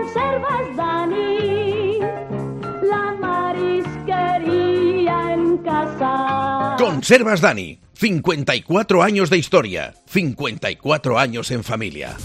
Conservas Dani, la marisquería en casa. Conservas Dani, 54 años de historia, 54 años en familia.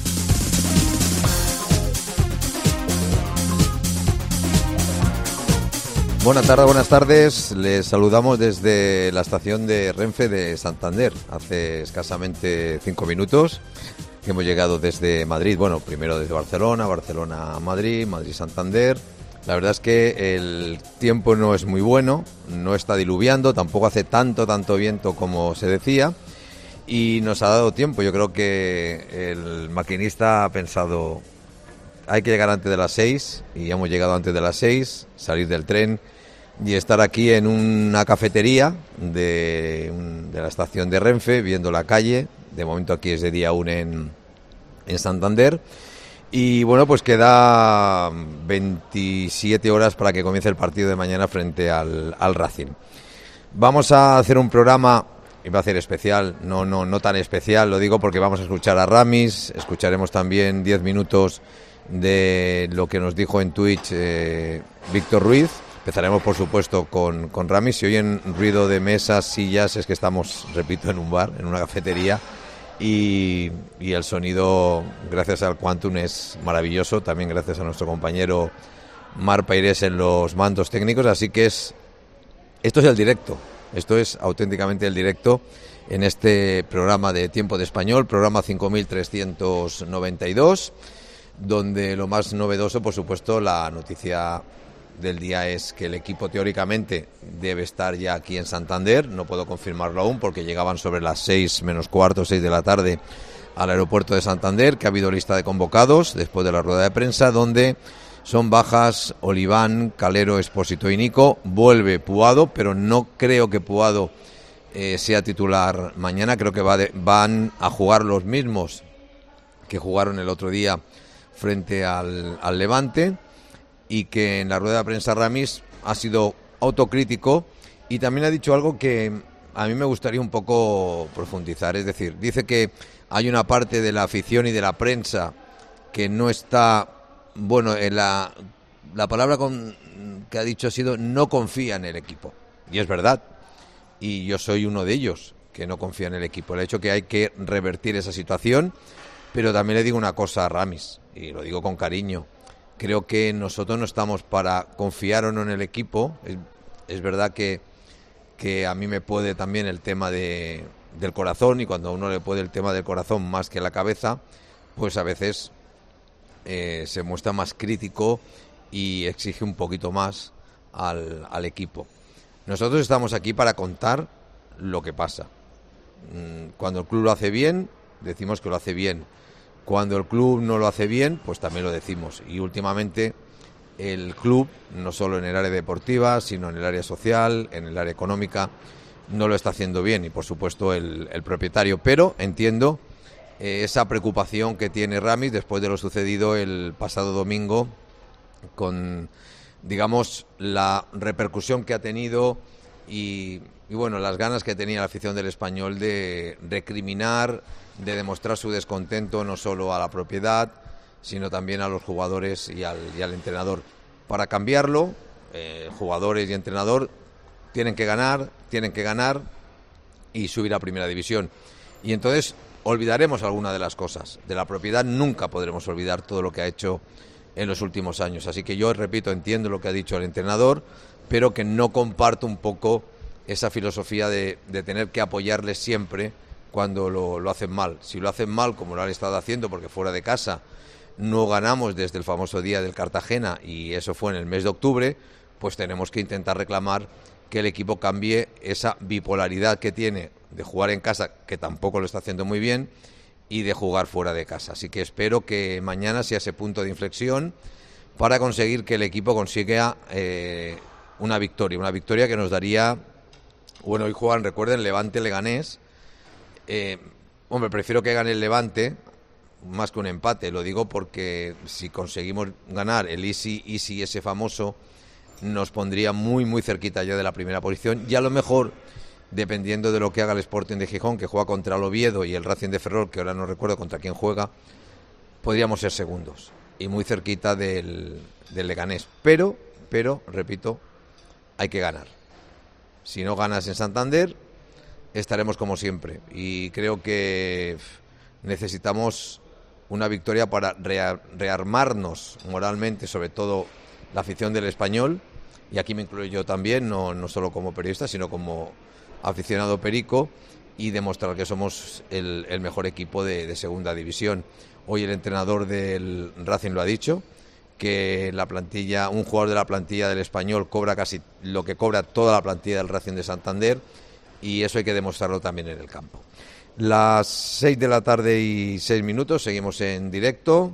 Buenas tardes. Les saludamos desde la estación de Renfe de Santander. Hace escasamente 5 minutos que hemos llegado desde Madrid. Bueno, primero desde Barcelona a Madrid, Madrid-Santander. La verdad es que el tiempo no es muy bueno, no está diluviando, tampoco hace tanto viento como se decía. Y nos ha dado tiempo. Yo creo que el maquinista ha pensado: hay que llegar antes de las 6, y hemos llegado antes de las 6, salir del tren y estar aquí en una cafetería de la estación de Renfe, viendo la calle. De momento aquí es de día 1 en Santander. Y bueno, pues queda 27 horas para que comience el partido de mañana frente al Racing. Vamos a hacer un programa, iba a ser especial, no tan especial, lo digo porque vamos a escuchar a Ramis, escucharemos también 10 minutos de lo que nos dijo en Twitch Víctor Ruiz. Empezaremos, por supuesto, con Ramis. Si oyen ruido de mesas, sillas, es que estamos, repito, en un bar, en una cafetería, y el sonido, gracias al Quantum, es maravilloso. También gracias a nuestro compañero Mar Pairés en los mandos técnicos. Así que esto es el directo, esto es auténticamente el directo en este programa de Tiempo de Español, programa 5392, donde lo más novedoso, por supuesto, la noticia del día es que el equipo teóricamente debe estar ya aquí en Santander. No puedo confirmarlo aún porque llegaban sobre las 6 menos cuarto, 6 de la tarde al aeropuerto de Santander, que ha habido lista de convocados después de la rueda de prensa, donde son bajas Oliván, Calero, Expósito y Nico. Vuelve Puado, pero no creo que Puado sea titular mañana. Creo que van a jugar los mismos que jugaron el otro día frente al Levante, y que en la rueda de prensa Ramis ha sido autocrítico y también ha dicho algo que a mí me gustaría un poco profundizar. Es decir, dice que hay una parte de la afición y de la prensa que no está, bueno, en la palabra que ha dicho ha sido no confía en el equipo. Y es verdad, y yo soy uno de ellos que no confía en el equipo. El hecho que hay que revertir esa situación, pero también le digo una cosa a Ramis, y lo digo con cariño. Creo que nosotros no estamos para confiar o no en el equipo. Es verdad que a mí me puede también el tema del corazón, y cuando a uno le puede el tema del corazón más que la cabeza, pues a veces se muestra más crítico y exige un poquito más al equipo. Nosotros estamos aquí para contar lo que pasa. Cuando el club lo hace bien, decimos que lo hace bien. Cuando el club no lo hace bien, pues también lo decimos. Y últimamente el club, no solo en el área deportiva, sino en el área social, en el área económica, no lo está haciendo bien. Y por supuesto el propietario. Pero entiendo esa preocupación que tiene Ramis después de lo sucedido el pasado domingo, con, digamos, la repercusión que ha tenido y bueno, las ganas que tenía la afición del Español de recriminar, de demostrar su descontento no solo a la propiedad, sino también a los jugadores y al entrenador. Para cambiarlo, jugadores y entrenador tienen que ganar y subir a Primera División. Y entonces olvidaremos alguna de las cosas. De la propiedad nunca podremos olvidar todo lo que ha hecho en los últimos años. Así que yo, repito, entiendo lo que ha dicho el entrenador, pero que no comparto un poco esa filosofía de tener que apoyarles siempre cuando lo hacen mal. Si lo hacen mal, como lo han estado haciendo, porque fuera de casa no ganamos desde el famoso día del Cartagena, y eso fue en el mes de octubre, pues tenemos que intentar reclamar que el equipo cambie esa bipolaridad que tiene de jugar en casa, que tampoco lo está haciendo muy bien, y de jugar fuera de casa. Así que espero que mañana sea ese punto de inflexión para conseguir que el equipo consiga una victoria que nos daría, bueno, hoy juegan, recuerden, Levante-Leganés. Hombre, prefiero que gane el Levante más que un empate. Lo digo porque si conseguimos ganar el easy ese famoso, nos pondría muy muy cerquita ya de la primera posición, y a lo mejor, dependiendo de lo que haga el Sporting de Gijón, que juega contra el Oviedo, y el Racing de Ferrol, que ahora no recuerdo contra quién juega, podríamos ser segundos. y muy cerquita del Leganés. Pero, repito, hay que ganar. Si no ganas en Santander, estaremos como siempre. Y creo que necesitamos una victoria para rearmarnos moralmente, sobre todo la afición del Español, y aquí me incluyo yo también, no solo como periodista, sino como aficionado perico, y demostrar que somos el mejor equipo de segunda división. Hoy el entrenador del Racing lo ha dicho, que la plantilla, un jugador de la plantilla del Español cobra casi lo que cobra toda la plantilla del Racing de Santander, y eso hay que demostrarlo también en el campo. Las 6 de la tarde y 6 minutos, seguimos en directo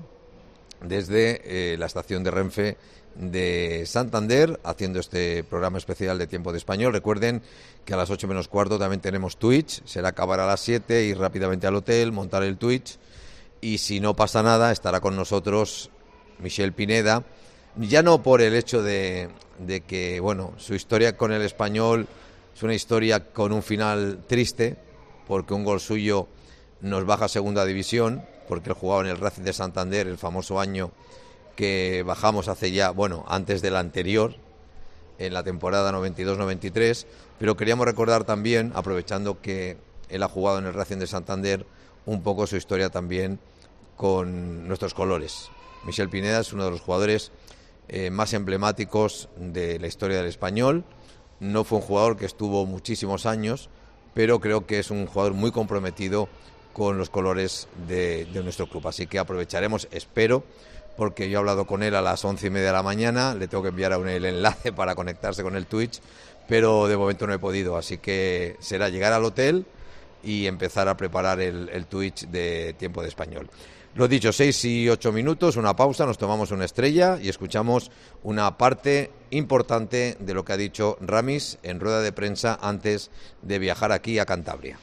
desde la estación de Renfe de Santander, haciendo este programa especial de Tiempo de Español. Recuerden que a las 8 menos cuarto también tenemos Twitch, será acabar a las 7, ir rápidamente al hotel, montar el Twitch, y si no pasa nada estará con nosotros Michel Pineda, ya no por el hecho de que, bueno, su historia con el Español es una historia con un final triste, porque un gol suyo nos baja a segunda división, porque él jugaba en el Racing de Santander el famoso año que bajamos hace ya, bueno, antes del anterior, en la temporada 92-93, pero queríamos recordar también, aprovechando que él ha jugado en el Racing de Santander, un poco su historia también con nuestros colores. Michel Pineda es uno de los jugadores más emblemáticos de la historia del Español. No fue un jugador que estuvo muchísimos años, pero creo que es un jugador muy comprometido con los colores de nuestro club. Así que aprovecharemos, espero, porque yo he hablado con él a las 11:30 de la mañana, le tengo que enviar aún el enlace para conectarse con el Twitch, pero de momento no he podido, así que será llegar al hotel y empezar a preparar el Twitch de Tiempo de Español. Lo dicho, 6 y 8 minutos, una pausa, nos tomamos una estrella y escuchamos una parte importante de lo que ha dicho Ramis en rueda de prensa antes de viajar aquí a Cantabria.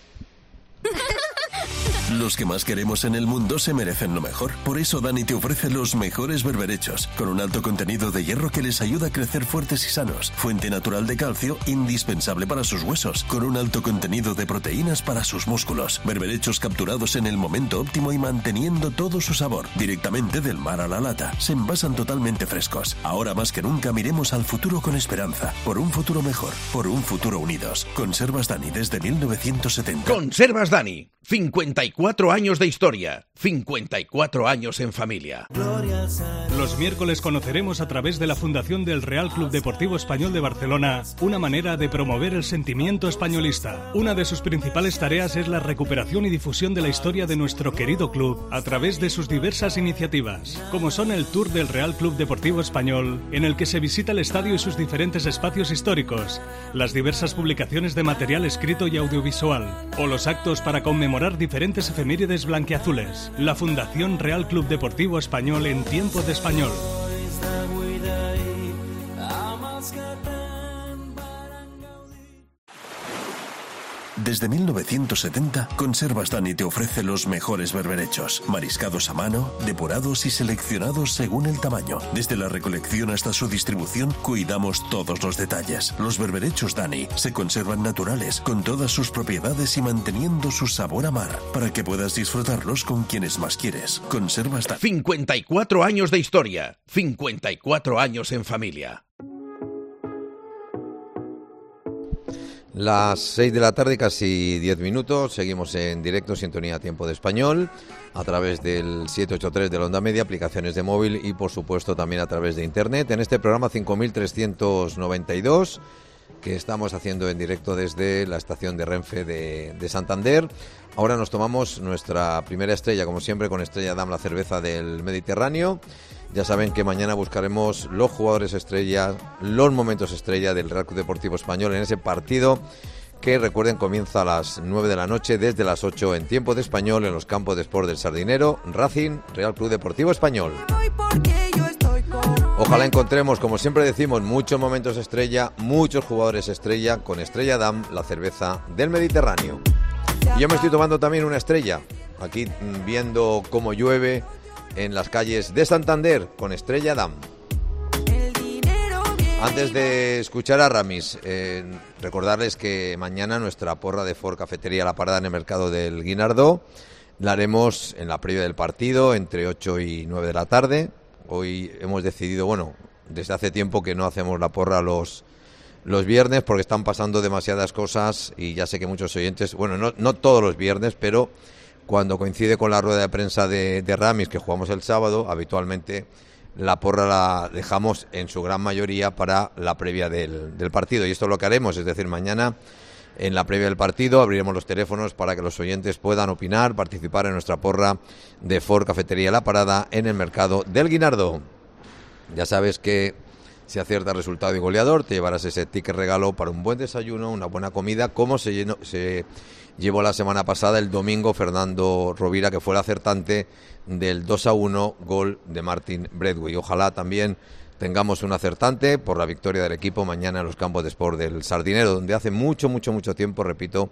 Los que más queremos en el mundo se merecen lo mejor. Por eso Dani te ofrece los mejores berberechos, con un alto contenido de hierro que les ayuda a crecer fuertes y sanos. Fuente natural de calcio, indispensable para sus huesos, con un alto contenido de proteínas para sus músculos. Berberechos capturados en el momento óptimo y manteniendo todo su sabor. Directamente del mar a la lata. Se envasan totalmente frescos. Ahora más que nunca miremos al futuro con esperanza. Por un futuro mejor. Por un futuro unidos. Conservas Dani desde 1970. Conservas Dani. 54 años de historia, 54 años en familia. Los miércoles conoceremos a través de la Fundación del Real Club Deportivo Español de Barcelona una manera de promover el sentimiento españolista. Una de sus principales tareas es la recuperación y difusión de la historia de nuestro querido club a través de sus diversas iniciativas, como son el Tour del Real Club Deportivo Español, en el que se visita el estadio y sus diferentes espacios históricos, las diversas publicaciones de material escrito y audiovisual, o los actos para conmemorar diferentes efemérides blanquiazules. La Fundación Real Club Deportivo Español en Tiempo de Español. Desde 1970, Conservas Dani te ofrece los mejores berberechos, mariscados a mano, depurados y seleccionados según el tamaño. Desde la recolección hasta su distribución, cuidamos todos los detalles. Los berberechos Dani se conservan naturales, con todas sus propiedades y manteniendo su sabor a mar, para que puedas disfrutarlos con quienes más quieres. Conservas Dani. 54 años de historia, 54 años en familia. Las 6 de la tarde, casi 10 minutos, seguimos en directo, sintonía Tiempo de Español, a través del 783 de la Onda Media, aplicaciones de móvil y por supuesto también a través de internet, en este programa 5392 que estamos haciendo en directo desde la estación de Renfe de Santander. Ahora nos tomamos nuestra primera estrella, como siempre, con Estrella Damm, la cerveza del Mediterráneo. Ya saben que mañana buscaremos los jugadores estrella, los momentos estrella del Real Club Deportivo Español en ese partido que, recuerden, comienza a las 9 de la noche, desde las 8 en Tiempo de Español, en los campos de Sport del Sardinero, Racing, Real Club Deportivo Español. Ojalá encontremos, como siempre decimos, muchos momentos estrella, muchos jugadores estrella, con Estrella Damm, la cerveza del Mediterráneo. Y yo me estoy tomando también una estrella, aquí viendo cómo llueve en las calles de Santander, con Estrella Damm. Antes de escuchar a Ramis, recordarles que mañana nuestra porra de Ford Cafetería La Parada en el mercado del Guinardó la haremos en la previa del partido entre 8 y 9 de la tarde, Hoy hemos decidido, bueno, desde hace tiempo que no hacemos la porra los viernes porque están pasando demasiadas cosas y ya sé que muchos oyentes, bueno, no todos los viernes, pero cuando coincide con la rueda de prensa de Ramis, que jugamos el sábado, habitualmente la porra la dejamos en su gran mayoría para la previa del partido. Y esto es lo que haremos, es decir, mañana en la previa del partido abriremos los teléfonos para que los oyentes puedan opinar, participar en nuestra porra de Ford Cafetería La Parada en el mercado del Guinardó. Ya sabes que si aciertas resultado y goleador, te llevarás ese ticket regalo para un buen desayuno, una buena comida, como se llevó la semana pasada, el domingo, Fernando Rovira, que fue el acertante del 2-1 gol de Martin Braithwaite. Ojalá también tengamos un acertante por la victoria del equipo mañana en los campos de Sport del Sardinero, donde hace mucho tiempo, repito,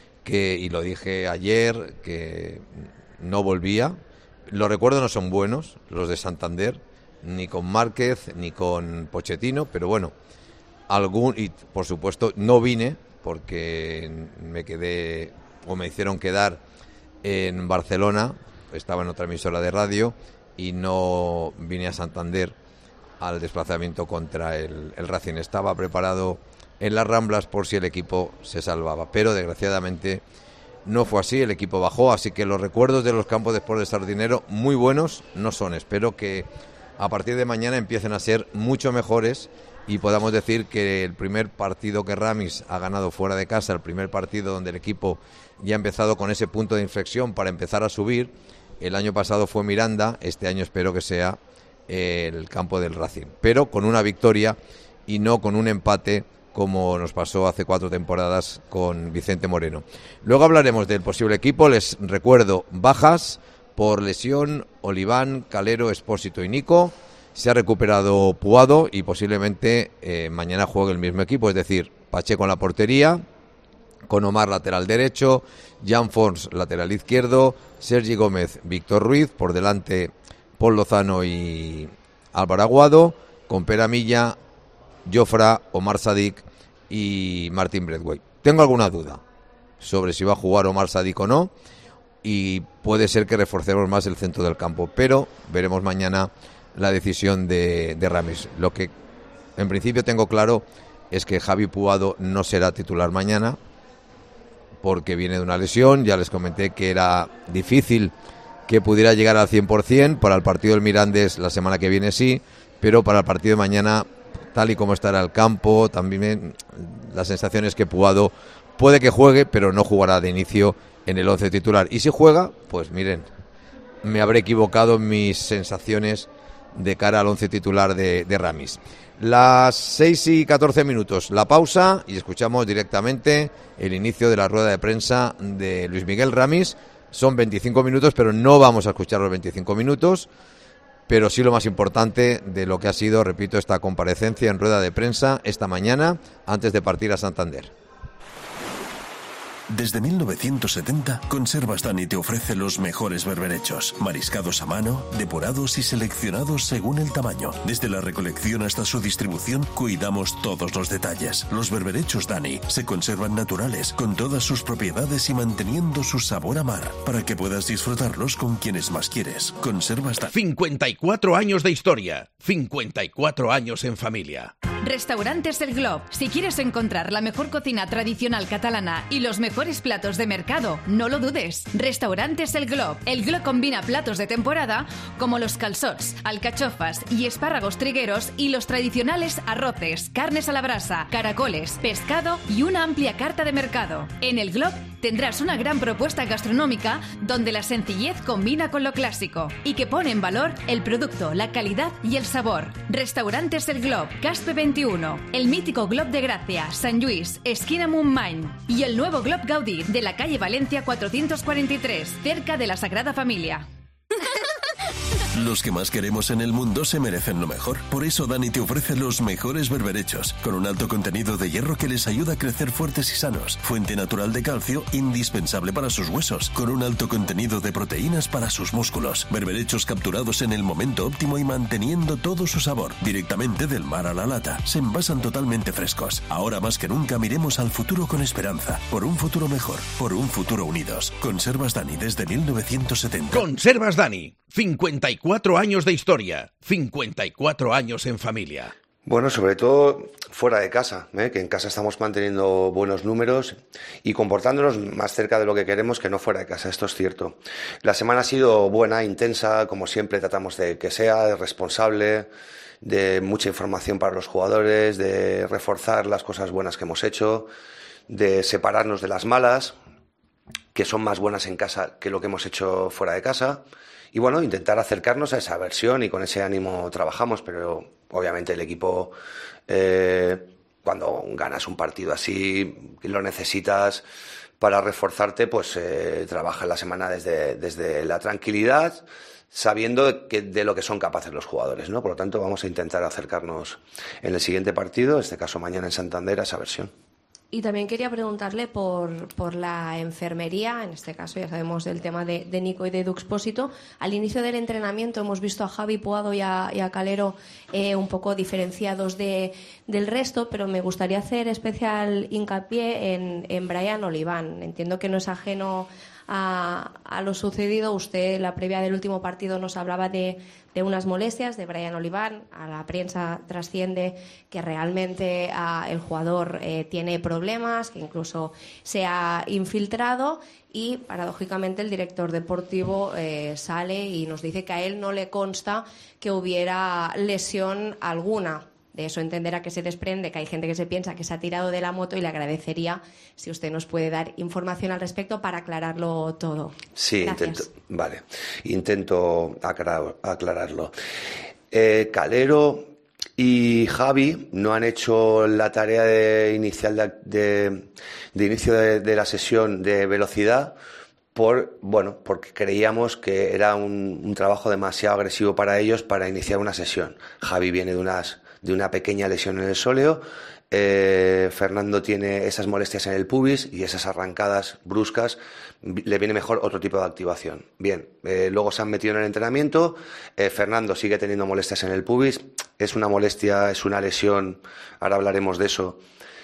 y lo dije ayer, que no volvía. Los recuerdos no son buenos, los de Santander, ni con Márquez, ni con Pochettino, pero bueno, y por supuesto no vine porque me quedé, o me hicieron quedar en Barcelona, estaba en otra emisora de radio, y no vine a Santander al desplazamiento contra el Racing. Estaba preparado en las Ramblas por si el equipo se salvaba, pero desgraciadamente no fue así, el equipo bajó, así que los recuerdos de los campos de Sport de Sardinero muy buenos no son. Espero que a partir de mañana empiecen a ser mucho mejores y podamos decir que el primer partido que Ramis ha ganado fuera de casa, el primer partido donde el equipo ya ha empezado con ese punto de inflexión para empezar a subir, el año pasado fue Miranda, este año espero que sea el campo del Racing, pero con una victoria y no con un empate como nos pasó hace 4 temporadas con Vicente Moreno. Luego hablaremos del posible equipo. Les recuerdo, bajas por lesión: Oliván, Calero, Expósito y Nico. Se ha recuperado Puado y posiblemente mañana juegue el mismo equipo, es decir, Pacheco en la portería, con Omar lateral derecho, Jan Fons lateral izquierdo, Sergi Gómez, Víctor Ruiz, por delante Paul Lozano y Álvaro Aguado, con Pere Milla, Jofra, Omar Sadik y Martin Braithwaite. Tengo alguna duda sobre si va a jugar Omar Sadik o no, y puede ser que reforcemos más el centro del campo, pero veremos mañana la decisión de Ramis. Lo que en principio tengo claro es que Javi Puado no será titular mañana porque viene de una lesión. Ya les comenté que era difícil que pudiera llegar al 100%, para el partido del Mirandés la semana que viene sí, pero para el partido de mañana, tal y como estará el campo, también la sensación es que Puado puede que juegue, pero no jugará de inicio en el 11 titular. Y si juega, pues miren, me habré equivocado en mis sensaciones de cara al 11 titular de Ramis. Las 6:14, la pausa, y escuchamos directamente el inicio de la rueda de prensa de Luis Miguel Ramis. Son 25 minutos, pero no vamos a escuchar los 25 minutos, pero sí lo más importante de lo que ha sido, repito, esta comparecencia en rueda de prensa esta mañana antes de partir a Santander. Desde 1970, Conservas Dani te ofrece los mejores berberechos, mariscados a mano, depurados y seleccionados según el tamaño. Desde la recolección hasta su distribución, cuidamos todos los detalles. Los berberechos Dani se conservan naturales, con todas sus propiedades y manteniendo su sabor a mar, para que puedas disfrutarlos con quienes más quieres. Conservas Dani. 54 años de historia, 54 años en familia. Restaurantes El Glob. Si quieres encontrar la mejor cocina tradicional catalana y los mejores platos de mercado, no lo dudes. Restaurantes El Glob. El Glob combina platos de temporada como los calçots, alcachofas y espárragos trigueros, y los tradicionales arroces, carnes a la brasa, caracoles, pescado y una amplia carta de mercado. En El Glob tendrás una gran propuesta gastronómica donde la sencillez combina con lo clásico y que pone en valor el producto, la calidad y el sabor. Restaurantes El Glob, Caspe 21, el mítico Glob de Gracia, Sant Lluís, esquina Montmany, y el nuevo Glob Gaudí de la calle Valencia 443, cerca de la Sagrada Familia. Los que más queremos en el mundo se merecen lo mejor. Por eso Dani te ofrece los mejores berberechos, con un alto contenido de hierro que les ayuda a crecer fuertes y sanos. Fuente natural de calcio, indispensable para sus huesos, con un alto contenido de proteínas para sus músculos. Berberechos capturados en el momento óptimo y manteniendo todo su sabor, directamente del mar a la lata. Se envasan totalmente frescos. Ahora más que nunca miremos al futuro con esperanza. Por un futuro mejor, por un futuro unidos. Conservas Dani desde 1970. Conservas Dani, 54 54 años de historia, 54 años en familia. Bueno, sobre todo fuera de casa, que en casa estamos manteniendo buenos números y comportándonos más cerca de lo que queremos que no fuera de casa, esto es cierto. La semana ha sido buena, intensa, como siempre tratamos de que sea, responsable, de mucha información para los jugadores, de reforzar las cosas buenas que hemos hecho, de separarnos de las malas, que son más buenas en casa que lo que hemos hecho fuera de casa. Y bueno, intentar acercarnos a esa versión y con ese ánimo trabajamos, pero obviamente el equipo, cuando ganas un partido así, lo necesitas para reforzarte, pues trabaja en la semana desde la tranquilidad, sabiendo de lo que son capaces los jugadores, ¿no? Por lo tanto, vamos a intentar acercarnos en el siguiente partido, en este caso mañana en Santander, a esa versión. Y también quería preguntarle por la enfermería, en este caso ya sabemos del tema de Nico y de Edu Expósito. Al inicio del entrenamiento hemos visto a Javi Puado y a Calero un poco diferenciados del resto, pero me gustaría hacer especial hincapié en Brian Oliván. Entiendo que no es ajeno a lo sucedido. Usted, la previa del último partido, nos hablaba de unas molestias de Brian Oliván. A la prensa trasciende que realmente el jugador tiene problemas, que incluso se ha infiltrado, y paradójicamente el director deportivo sale y nos dice que a él no le consta que hubiera lesión alguna. De eso entenderá que se desprende que hay gente que se piensa que se ha tirado de la moto, y le agradecería si usted nos puede dar información al respecto para aclararlo todo. Sí, Gracias. intento aclararlo. Calero y Javi no han hecho la tarea inicial de inicio de la sesión de velocidad porque creíamos que era un trabajo demasiado agresivo para ellos para iniciar una sesión. Javi viene de una pequeña lesión en el sóleo, Fernando tiene esas molestias en el pubis y esas arrancadas bruscas, le viene mejor otro tipo de activación. Bien, luego se han metido en el entrenamiento, Fernando sigue teniendo molestias en el pubis, es una molestia, es una lesión, ahora hablaremos de eso,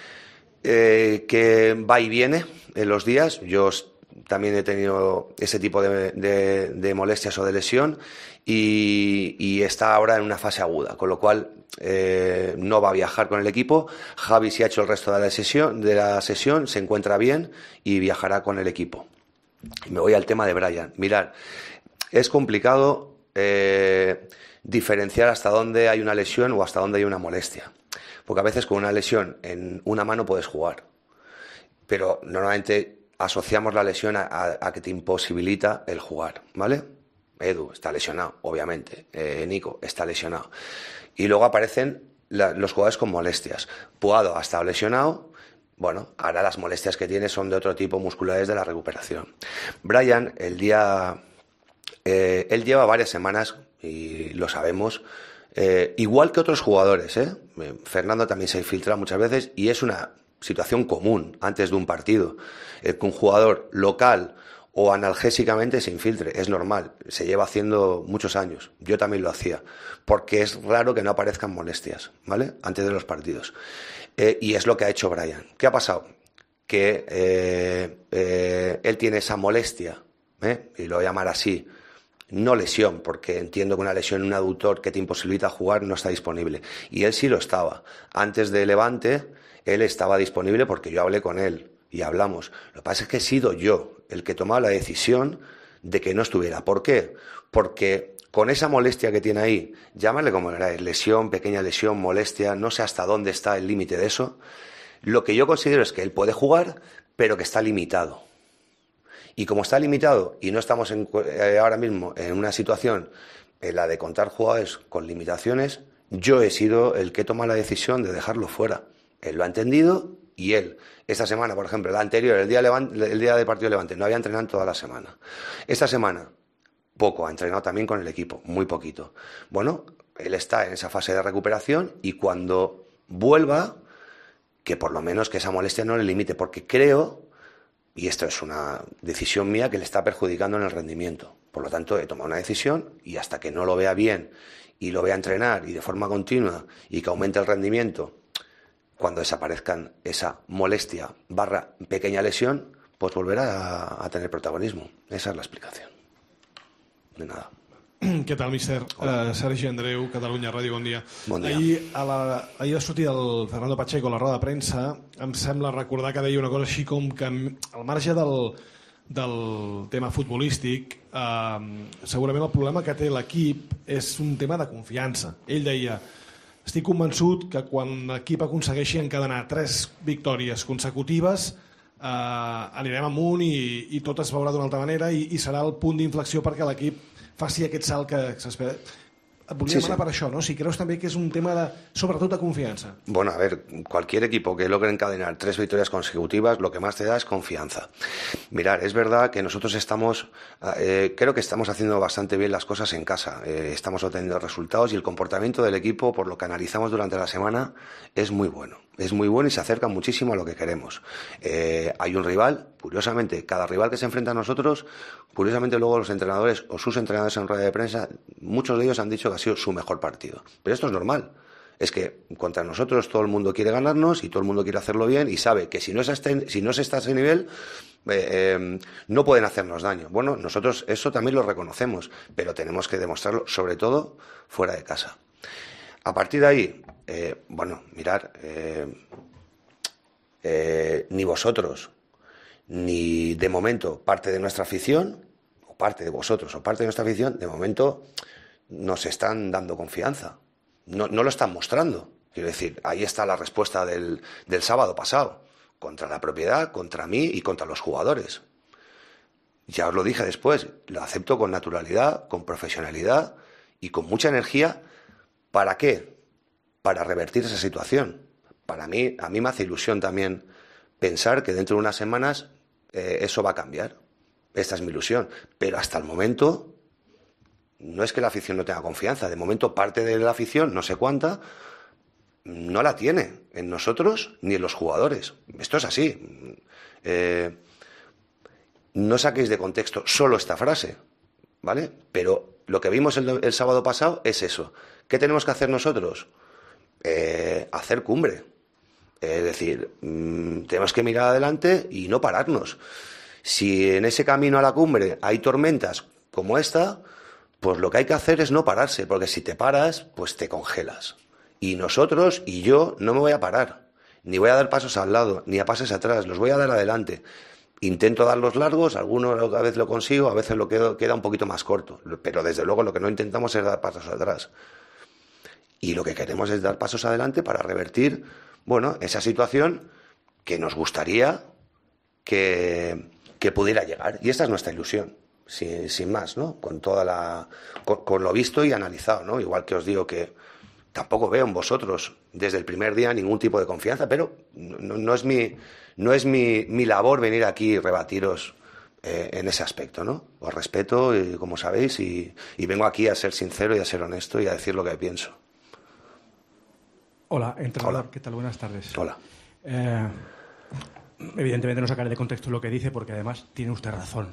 que va y viene en los días. Yo también he tenido ese tipo de molestias o de lesión y está ahora en una fase aguda, con lo cual no va a viajar con el equipo. Javi sí ha hecho el resto de la sesión, se encuentra bien y viajará con el equipo. Me voy al tema de Brian. Mirad, es complicado diferenciar hasta dónde hay una lesión o hasta dónde hay una molestia, porque a veces con una lesión en una mano puedes jugar, pero normalmente asociamos la lesión a que te imposibilita el jugar, ¿vale? Edu está lesionado, obviamente. Nico está lesionado. Y luego aparecen los jugadores con molestias. Puado ha estado lesionado. Bueno, ahora las molestias que tiene son de otro tipo, musculares de la recuperación. Brian, él lleva varias semanas, y lo sabemos, igual que otros jugadores, Fernando también se infiltra muchas veces y es una situación común antes de un partido. Que un jugador local o analgésicamente se infiltre, es normal, se lleva haciendo muchos años. Yo también lo hacía, porque es raro que no aparezcan molestias, ¿vale? Antes de los partidos. Y es lo que ha hecho Brian. ¿Qué ha pasado? Que él tiene esa molestia, y lo voy a llamar así, no lesión, porque entiendo que una lesión en un aductor que te imposibilita jugar no está disponible. Y él sí lo estaba. Antes de Levante, él estaba disponible porque yo hablé con él y hablamos. Lo que pasa es que he sido yo el que tomaba la decisión de que no estuviera. ¿Por qué? Porque con esa molestia que tiene ahí, llámale como queráis, lesión, pequeña lesión, molestia, no sé hasta dónde está el límite de eso. Lo que yo considero es que él puede jugar, pero que está limitado. Y como está limitado y no estamos ahora mismo en una situación en la de contar jugadores con limitaciones, yo he sido el que toma la decisión de dejarlo fuera. Él lo ha entendido y él, esta semana, por ejemplo, la anterior, el día del partido de Levante, no había entrenado toda la semana. Esta semana, poco, ha entrenado también con el equipo, muy poquito. Bueno, él está en esa fase de recuperación y cuando vuelva, que por lo menos que esa molestia no le limite, porque creo, y esto es una decisión mía, que le está perjudicando en el rendimiento. Por lo tanto, he tomado una decisión y hasta que no lo vea bien y lo vea entrenar y de forma continua y que aumente el rendimiento, cuando desaparezcan esa molestia / pequeña lesión, pues volverá a tener protagonismo. Esa es la explicación. De nada. Què tal, míster? Sergi Andreu, Catalunya Ràdio, bon dia. Bon dia. Ahir va sortir el Fernando Pacheco a la roda de premsa. Em sembla recordar que deia una cosa així com que al marge del tema futbolístic, segurament el problema que té l'equip és un tema de confiança. Ell deia: estic convençut que quan l'equip aconsegueixi encadenar 3 victòries consecutives anirem amunt i tot es veurà d'una altra manera i serà el punt d'inflexió perquè l'equip faci aquest salt que s'espera. Et volia demanar per això, ¿no? Si creus també que és un tema sobretot de confianza. Bueno, a ver, cualquier equipo que logre encadenar 3 victorias consecutivas, lo que más te da es confianza. Mirar, es verdad que nosotros creo que estamos haciendo bastante bien las cosas en casa. Estamos obteniendo resultados y el comportamiento del equipo, por lo que analizamos durante la semana, es muy bueno. Es muy bueno y se acerca muchísimo a lo que queremos. Hay un rival, curiosamente, cada rival que se enfrenta a nosotros, curiosamente luego los entrenadores o sus entrenadores en rueda de prensa, muchos de ellos han dicho que ha sido su mejor partido. Pero esto es normal. Es que contra nosotros todo el mundo quiere ganarnos y todo el mundo quiere hacerlo bien y sabe que si no se está a ese nivel, no pueden hacernos daño. Bueno, nosotros eso también lo reconocemos, pero tenemos que demostrarlo, sobre todo fuera de casa. A partir de ahí, mirar, ni vosotros, ni de momento parte de nuestra afición, o parte de vosotros, o parte de nuestra afición, de momento nos están dando confianza. No lo están mostrando. Quiero decir, ahí está la respuesta del sábado pasado, contra la propiedad, contra mí y contra los jugadores. Ya os lo dije después, lo acepto con naturalidad, con profesionalidad y con mucha energía. ¿Para qué? Para revertir esa situación. A mí me hace ilusión también pensar que dentro de unas semanas eso va a cambiar. Esta es mi ilusión. Pero hasta el momento no es que la afición no tenga confianza. De momento parte de la afición, no sé cuánta, no la tiene en nosotros ni en los jugadores. Esto es así. No saquéis de contexto solo esta frase, ¿vale? Pero lo que vimos el sábado pasado es eso. ¿Qué tenemos que hacer nosotros? Hacer cumbre. Es decir, tenemos que mirar adelante y no pararnos. Si en ese camino a la cumbre hay tormentas como esta, pues lo que hay que hacer es no pararse, porque si te paras, pues te congelas. Y nosotros y yo no me voy a parar, ni voy a dar pasos al lado, ni a pasos atrás, los voy a dar adelante. Intento darlos largos, algunos a veces lo consigo, a veces lo queda un poquito más corto, pero desde luego lo que no intentamos es dar pasos atrás. Y lo que queremos es dar pasos adelante para revertir, esa situación que nos gustaría que pudiera llegar. Y esta es nuestra ilusión, sin más, ¿no? Con lo visto y analizado, ¿no? Igual que os digo que tampoco veo en vosotros desde el primer día ningún tipo de confianza, pero no es mi labor venir aquí y rebatiros en ese aspecto, ¿no? Os respeto, como sabéis, y vengo aquí a ser sincero y a ser honesto y a decir lo que pienso. Hola, entrenador. Hola. ¿Qué tal? Buenas tardes. Hola. Evidentemente no sacaré de contexto lo que dice porque además tiene usted razón.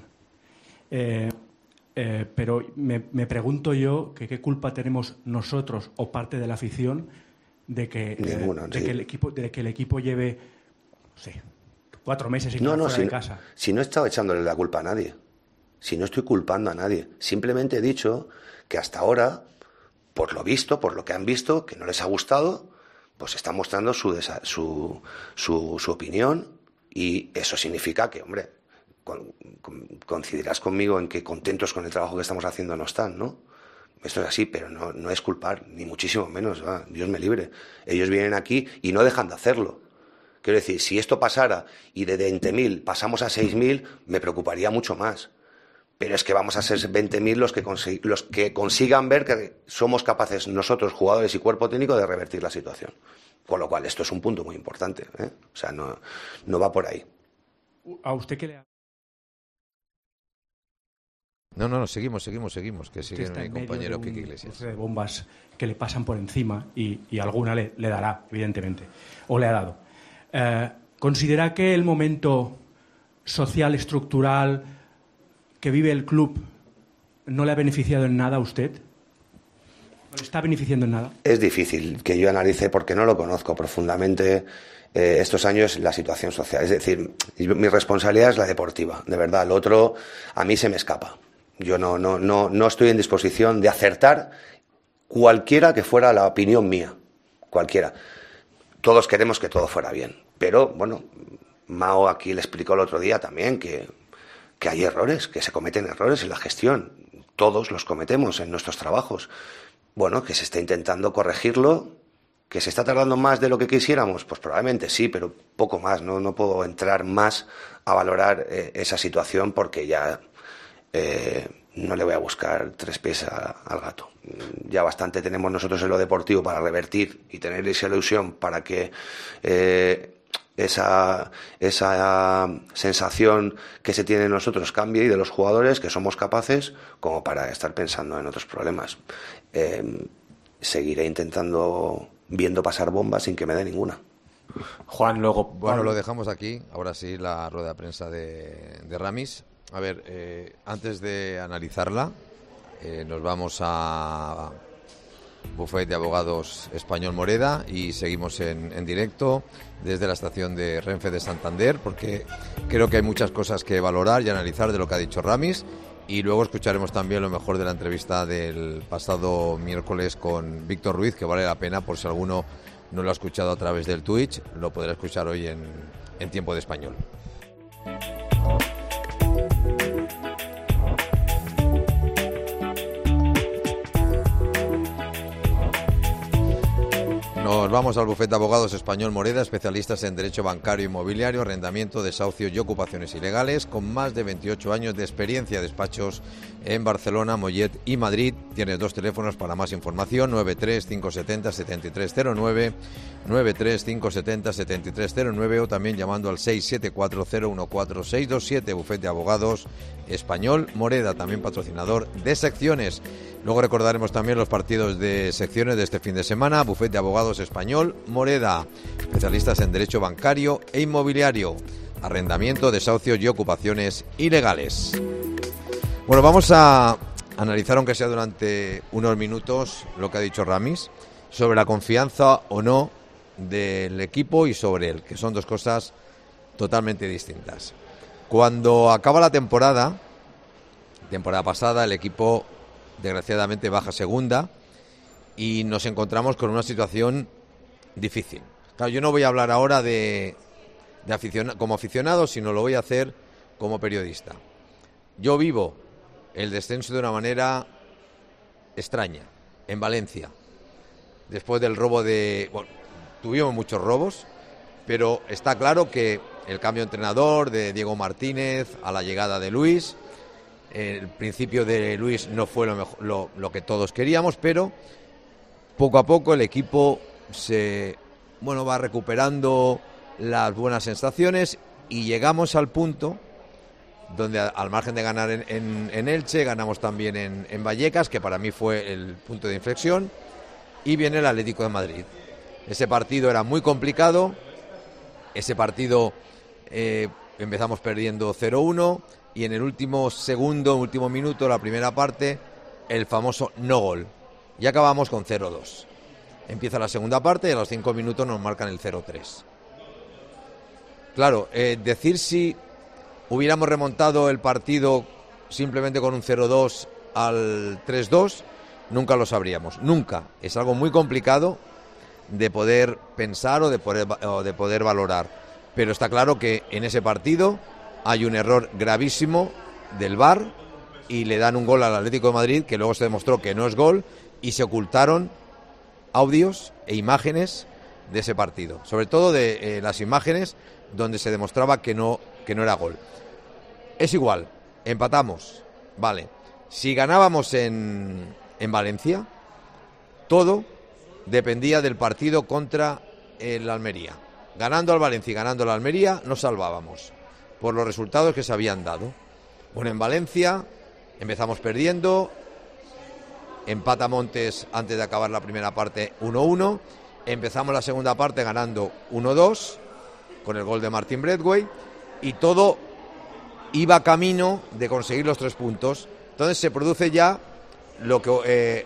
Pero me pregunto yo que qué culpa tenemos nosotros o parte de la afición de que, Ninguna, de sí. que el equipo lleve, no sé, 4 meses y fuera de casa. Si no he estado echándole la culpa a nadie, si no estoy culpando a nadie, simplemente he dicho que hasta ahora, por lo visto, por lo que han visto, que no les ha gustado, pues están mostrando su opinión y eso significa que, hombre, coincidirás conmigo en que contentos con el trabajo que estamos haciendo no están, ¿no? Esto es así, pero no es culpar, ni muchísimo menos, Dios me libre. Ellos vienen aquí y no dejan de hacerlo. Quiero decir, si esto pasara y de 20.000 pasamos a 6.000, me preocuparía mucho más. Pero es que vamos a ser 20.000 los que consigan ver que somos capaces nosotros, jugadores y cuerpo técnico, de revertir la situación. Con lo cual, esto es un punto muy importante, ¿eh? O sea, no va por ahí. ¿A usted qué le ha... No, seguimos, que sigue está mi en medio compañero de Quique un Iglesias. cruce de bombas que le pasan por encima y alguna le dará, evidentemente, o le ha dado. ¿Considera que el momento social, estructural que vive el club no le ha beneficiado en nada a usted? ¿No le está beneficiando en nada? Es difícil que yo analice porque no lo conozco profundamente estos años la situación social. Es decir, mi responsabilidad es la deportiva, de verdad. Lo otro a mí se me escapa. Yo no estoy en disposición de acertar cualquiera que fuera la opinión mía, cualquiera. Todos queremos que todo fuera bien, pero bueno, Mao aquí le explicó el otro día también que hay errores, que se cometen errores en la gestión. Todos los cometemos en nuestros trabajos. Bueno, que se está intentando corregirlo, que se está tardando más de lo que quisiéramos, pues probablemente sí, pero poco más. No puedo entrar más a valorar esa situación porque ya no le voy a buscar tres pies al gato. Ya bastante tenemos nosotros en lo deportivo para revertir y tener esa ilusión para que esa sensación que se tiene en nosotros cambie y de los jugadores, que somos capaces, como para estar pensando en otros problemas. Seguiré intentando viendo pasar bombas sin que me dé ninguna. Juan, luego... Bueno, lo dejamos aquí. Ahora sí, la rueda de prensa de Ramis. A ver, antes de analizarla, nos vamos a Bufet de Abogados Español Moreda y seguimos en directo desde la estación de Renfe de Santander, porque creo que hay muchas cosas que valorar y analizar de lo que ha dicho Ramis, y luego escucharemos también lo mejor de la entrevista del pasado miércoles con Víctor Ruiz, que vale la pena por si alguno no lo ha escuchado a través del Twitch, lo podrá escuchar hoy en Tiempo de Español. Nos vamos al Bufet de Abogados Español Moreda, especialistas en derecho bancario, inmobiliario, arrendamiento, desahucio y ocupaciones ilegales, con más de 28 años de experiencia, despachos en Barcelona, Mollet y Madrid. Tienes dos teléfonos para más información: 93-570-7309, 93-570-7309, o también llamando al 674-014-627. Bufet de Abogados Español Moreda, también patrocinador de secciones. Luego recordaremos también los partidos de secciones de este fin de semana. Bufet de Abogados Español Moreda, especialistas en derecho bancario e inmobiliario, arrendamiento, desahucios y ocupaciones ilegales. Bueno, vamos a analizar, aunque sea durante unos minutos, lo que ha dicho Ramis sobre la confianza o no del equipo y sobre él, que son dos cosas totalmente distintas. Cuando acaba la temporada pasada, el equipo desgraciadamente baja segunda y nos encontramos con una situación difícil. Claro, yo no voy a hablar ahora como aficionado, sino lo voy a hacer como periodista. Yo vivo el descenso de una manera extraña en Valencia. Después del robo tuvimos muchos robos, pero está claro que el cambio de entrenador de Diego Martínez a la llegada de Luis, el principio de Luis no fue lo que todos queríamos, pero poco a poco el equipo va recuperando las buenas sensaciones y llegamos al punto donde, al margen de ganar en Elche, ganamos también en Vallecas, que para mí fue el punto de inflexión, y viene el Atlético de Madrid. Ese partido era muy complicado, ese partido empezamos perdiendo 0-1 y en el último minuto, la primera parte, el famoso no gol. Y acabamos con 0-2. Empieza la segunda parte y a los 5 minutos nos marcan el 0-3. Claro, decir si hubiéramos remontado el partido simplemente con un 0-2 al 3-2, nunca lo sabríamos. Nunca. Es algo muy complicado de poder pensar o de poder valorar. Pero está claro que en ese partido hay un error gravísimo del VAR y le dan un gol al Atlético de Madrid, que luego se demostró que no es gol, y se ocultaron audios e imágenes de ese partido, sobre todo de las imágenes donde se demostraba que no era gol. Es igual, empatamos, vale. Si ganábamos en Valencia, todo dependía del partido contra el Almería. Ganando al Valencia y ganando al Almería nos salvábamos por los resultados que se habían dado. Bueno, en Valencia empezamos perdiendo, empata Montes antes de acabar la primera parte 1-1, empezamos la segunda parte ganando 1-2 con el gol de Martin Braithwaite y todo iba camino de conseguir los 3 puntos. Entonces se produce ya lo que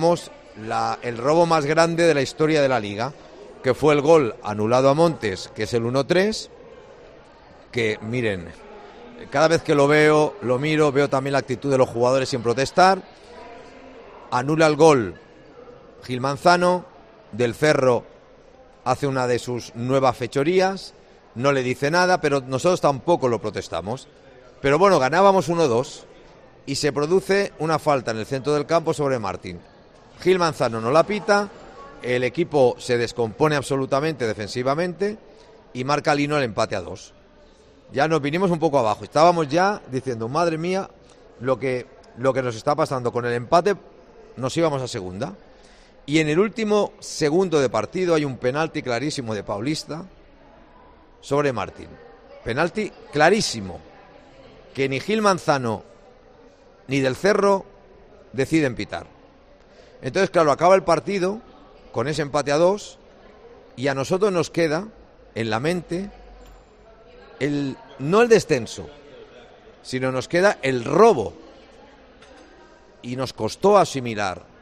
el robo más grande de la historia de la Liga, que fue el gol anulado a Montes, que es el 1-3, que miren, cada vez que lo veo, lo miro, veo también la actitud de los jugadores sin protestar. Anula el gol Gil Manzano, Del Cerro hace una de sus nuevas fechorías, no le dice nada, pero nosotros tampoco lo protestamos. Pero bueno, ganábamos 1-2 y se produce una falta en el centro del campo sobre Martín. Gil Manzano no la pita, el equipo se descompone absolutamente defensivamente y marca Lino el empate a 2. Ya nos vinimos un poco abajo, estábamos ya diciendo, madre mía, lo que nos está pasando. Con el empate nos íbamos a segunda. Y en el último segundo de partido hay un penalti clarísimo de Paulista sobre Martín. Penalti clarísimo, que ni Gil Manzano ni Del Cerro deciden pitar. Entonces, claro, acaba el partido con ese empate a 2 y a nosotros nos queda en la mente no el descenso, sino nos queda el robo. Y nos costó asumir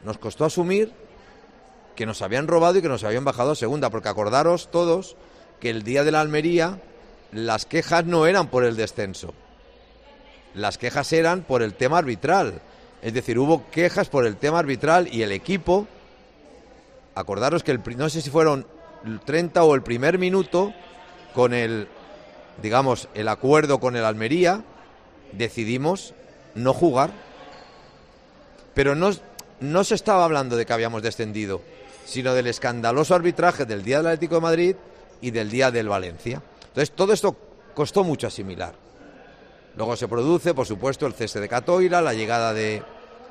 que nos habían robado y que nos habían bajado a segunda, porque acordaros todos que el día de la Almería las quejas no eran por el descenso, las quejas eran por el tema arbitral. Es decir, hubo quejas por el tema arbitral y el equipo, acordaros que no sé si fueron el 30 o el primer minuto, con el acuerdo con el Almería, decidimos no jugar. Pero no se estaba hablando de que habíamos descendido, sino del escandaloso arbitraje del día del Atlético de Madrid y del día del Valencia. Entonces todo esto costó mucho asimilar. Luego se produce, por supuesto, el cese de Catoira, la llegada del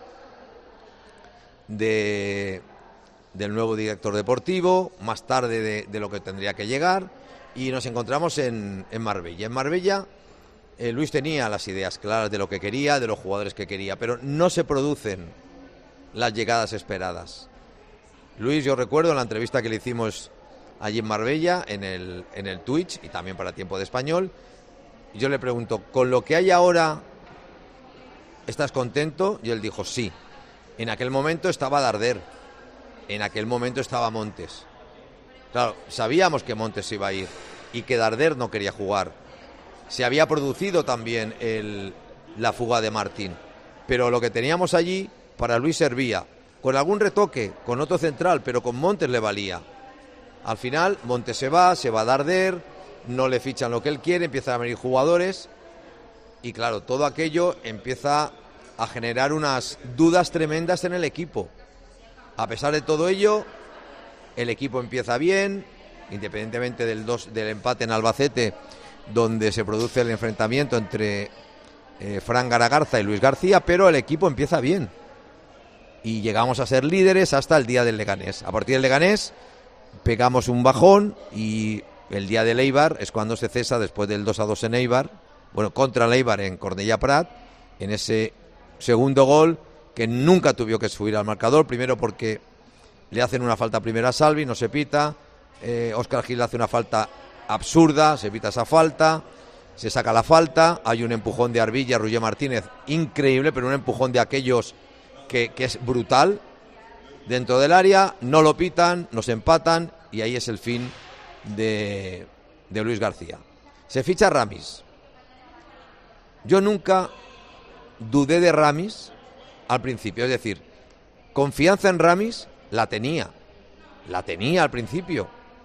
nuevo director deportivo, más tarde de lo que tendría que llegar, y nos encontramos en Marbella. En Marbella Luis tenía las ideas claras de lo que quería, de los jugadores que quería, pero no se producen las llegadas esperadas. Luis, yo recuerdo en la entrevista que le hicimos allí en Marbella, en el Twitch, y también para Tiempo de Español, yo le pregunto, ¿con lo que hay ahora estás contento? Y él dijo, sí. En aquel momento estaba Darder, en aquel momento estaba Montes. Claro, sabíamos que Montes se iba a ir y que Darder no quería jugar. Se había producido también la fuga de Martín, pero lo que teníamos allí para Luis servía, con algún retoque, con otro central, pero con Montes le valía. Al final Montes se va Darder, no le fichan lo que él quiere, empiezan a venir jugadores y claro, todo aquello empieza a generar unas dudas tremendas en el equipo. A pesar de todo ello, el equipo empieza bien, independientemente del empate en Albacete, donde se produce el enfrentamiento entre Fran Garagarza y Luis García, pero el equipo empieza bien y llegamos a ser líderes hasta el día del Leganés. A partir del Leganés pegamos un bajón y el día del Eibar es cuando se cesa, después del 2-2 en Eibar, contra el Eibar en Cornellà Prat, en ese segundo gol que nunca tuvo que subir al marcador, primero porque le hacen una falta primero a Salvi, no se pita, Óscar Gil hace una falta absurda, se pita esa falta, se saca la falta, hay un empujón de Arbilla, Roger Martínez, increíble, pero un empujón de aquellos que es brutal, dentro del área, no lo pitan, nos empatan y ahí es el fin de Luis García. Se ficha Ramis. Yo nunca dudé de Ramis al principio, es decir, confianza en Ramis la tenía al principio.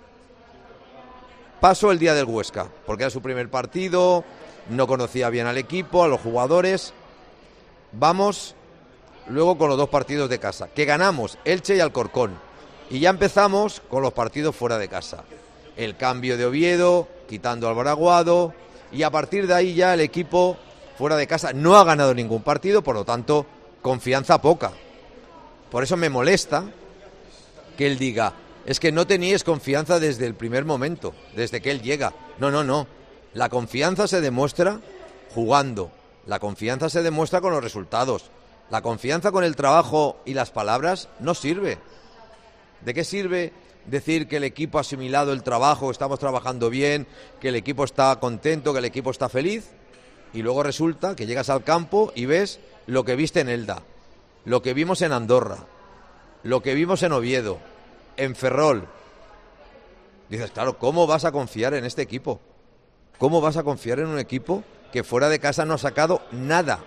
Pasó el día del Huesca, porque era su primer partido, no conocía bien al equipo, a los jugadores. Vamos luego con los dos partidos de casa, que ganamos, Elche y Alcorcón, y ya empezamos con los partidos fuera de casa. El cambio de Oviedo, quitando al Baraguado, y a partir de ahí ya el equipo fuera de casa no ha ganado ningún partido, por lo tanto, confianza poca. Por eso me molesta que él diga, es que no teníais confianza desde el primer momento, desde que él llega. No. La confianza se demuestra jugando, la confianza se demuestra con los resultados. La confianza con el trabajo y las palabras no sirve. ¿De qué sirve decir que el equipo ha asimilado el trabajo, estamos trabajando bien, que el equipo está contento, que el equipo está feliz? Y luego resulta que llegas al campo y ves lo que viste en Elda, lo que vimos en Andorra, lo que vimos en Oviedo, en Ferrol. Dices, claro, ¿cómo vas a confiar en este equipo? ¿Cómo vas a confiar en un equipo que fuera de casa no ha sacado nada.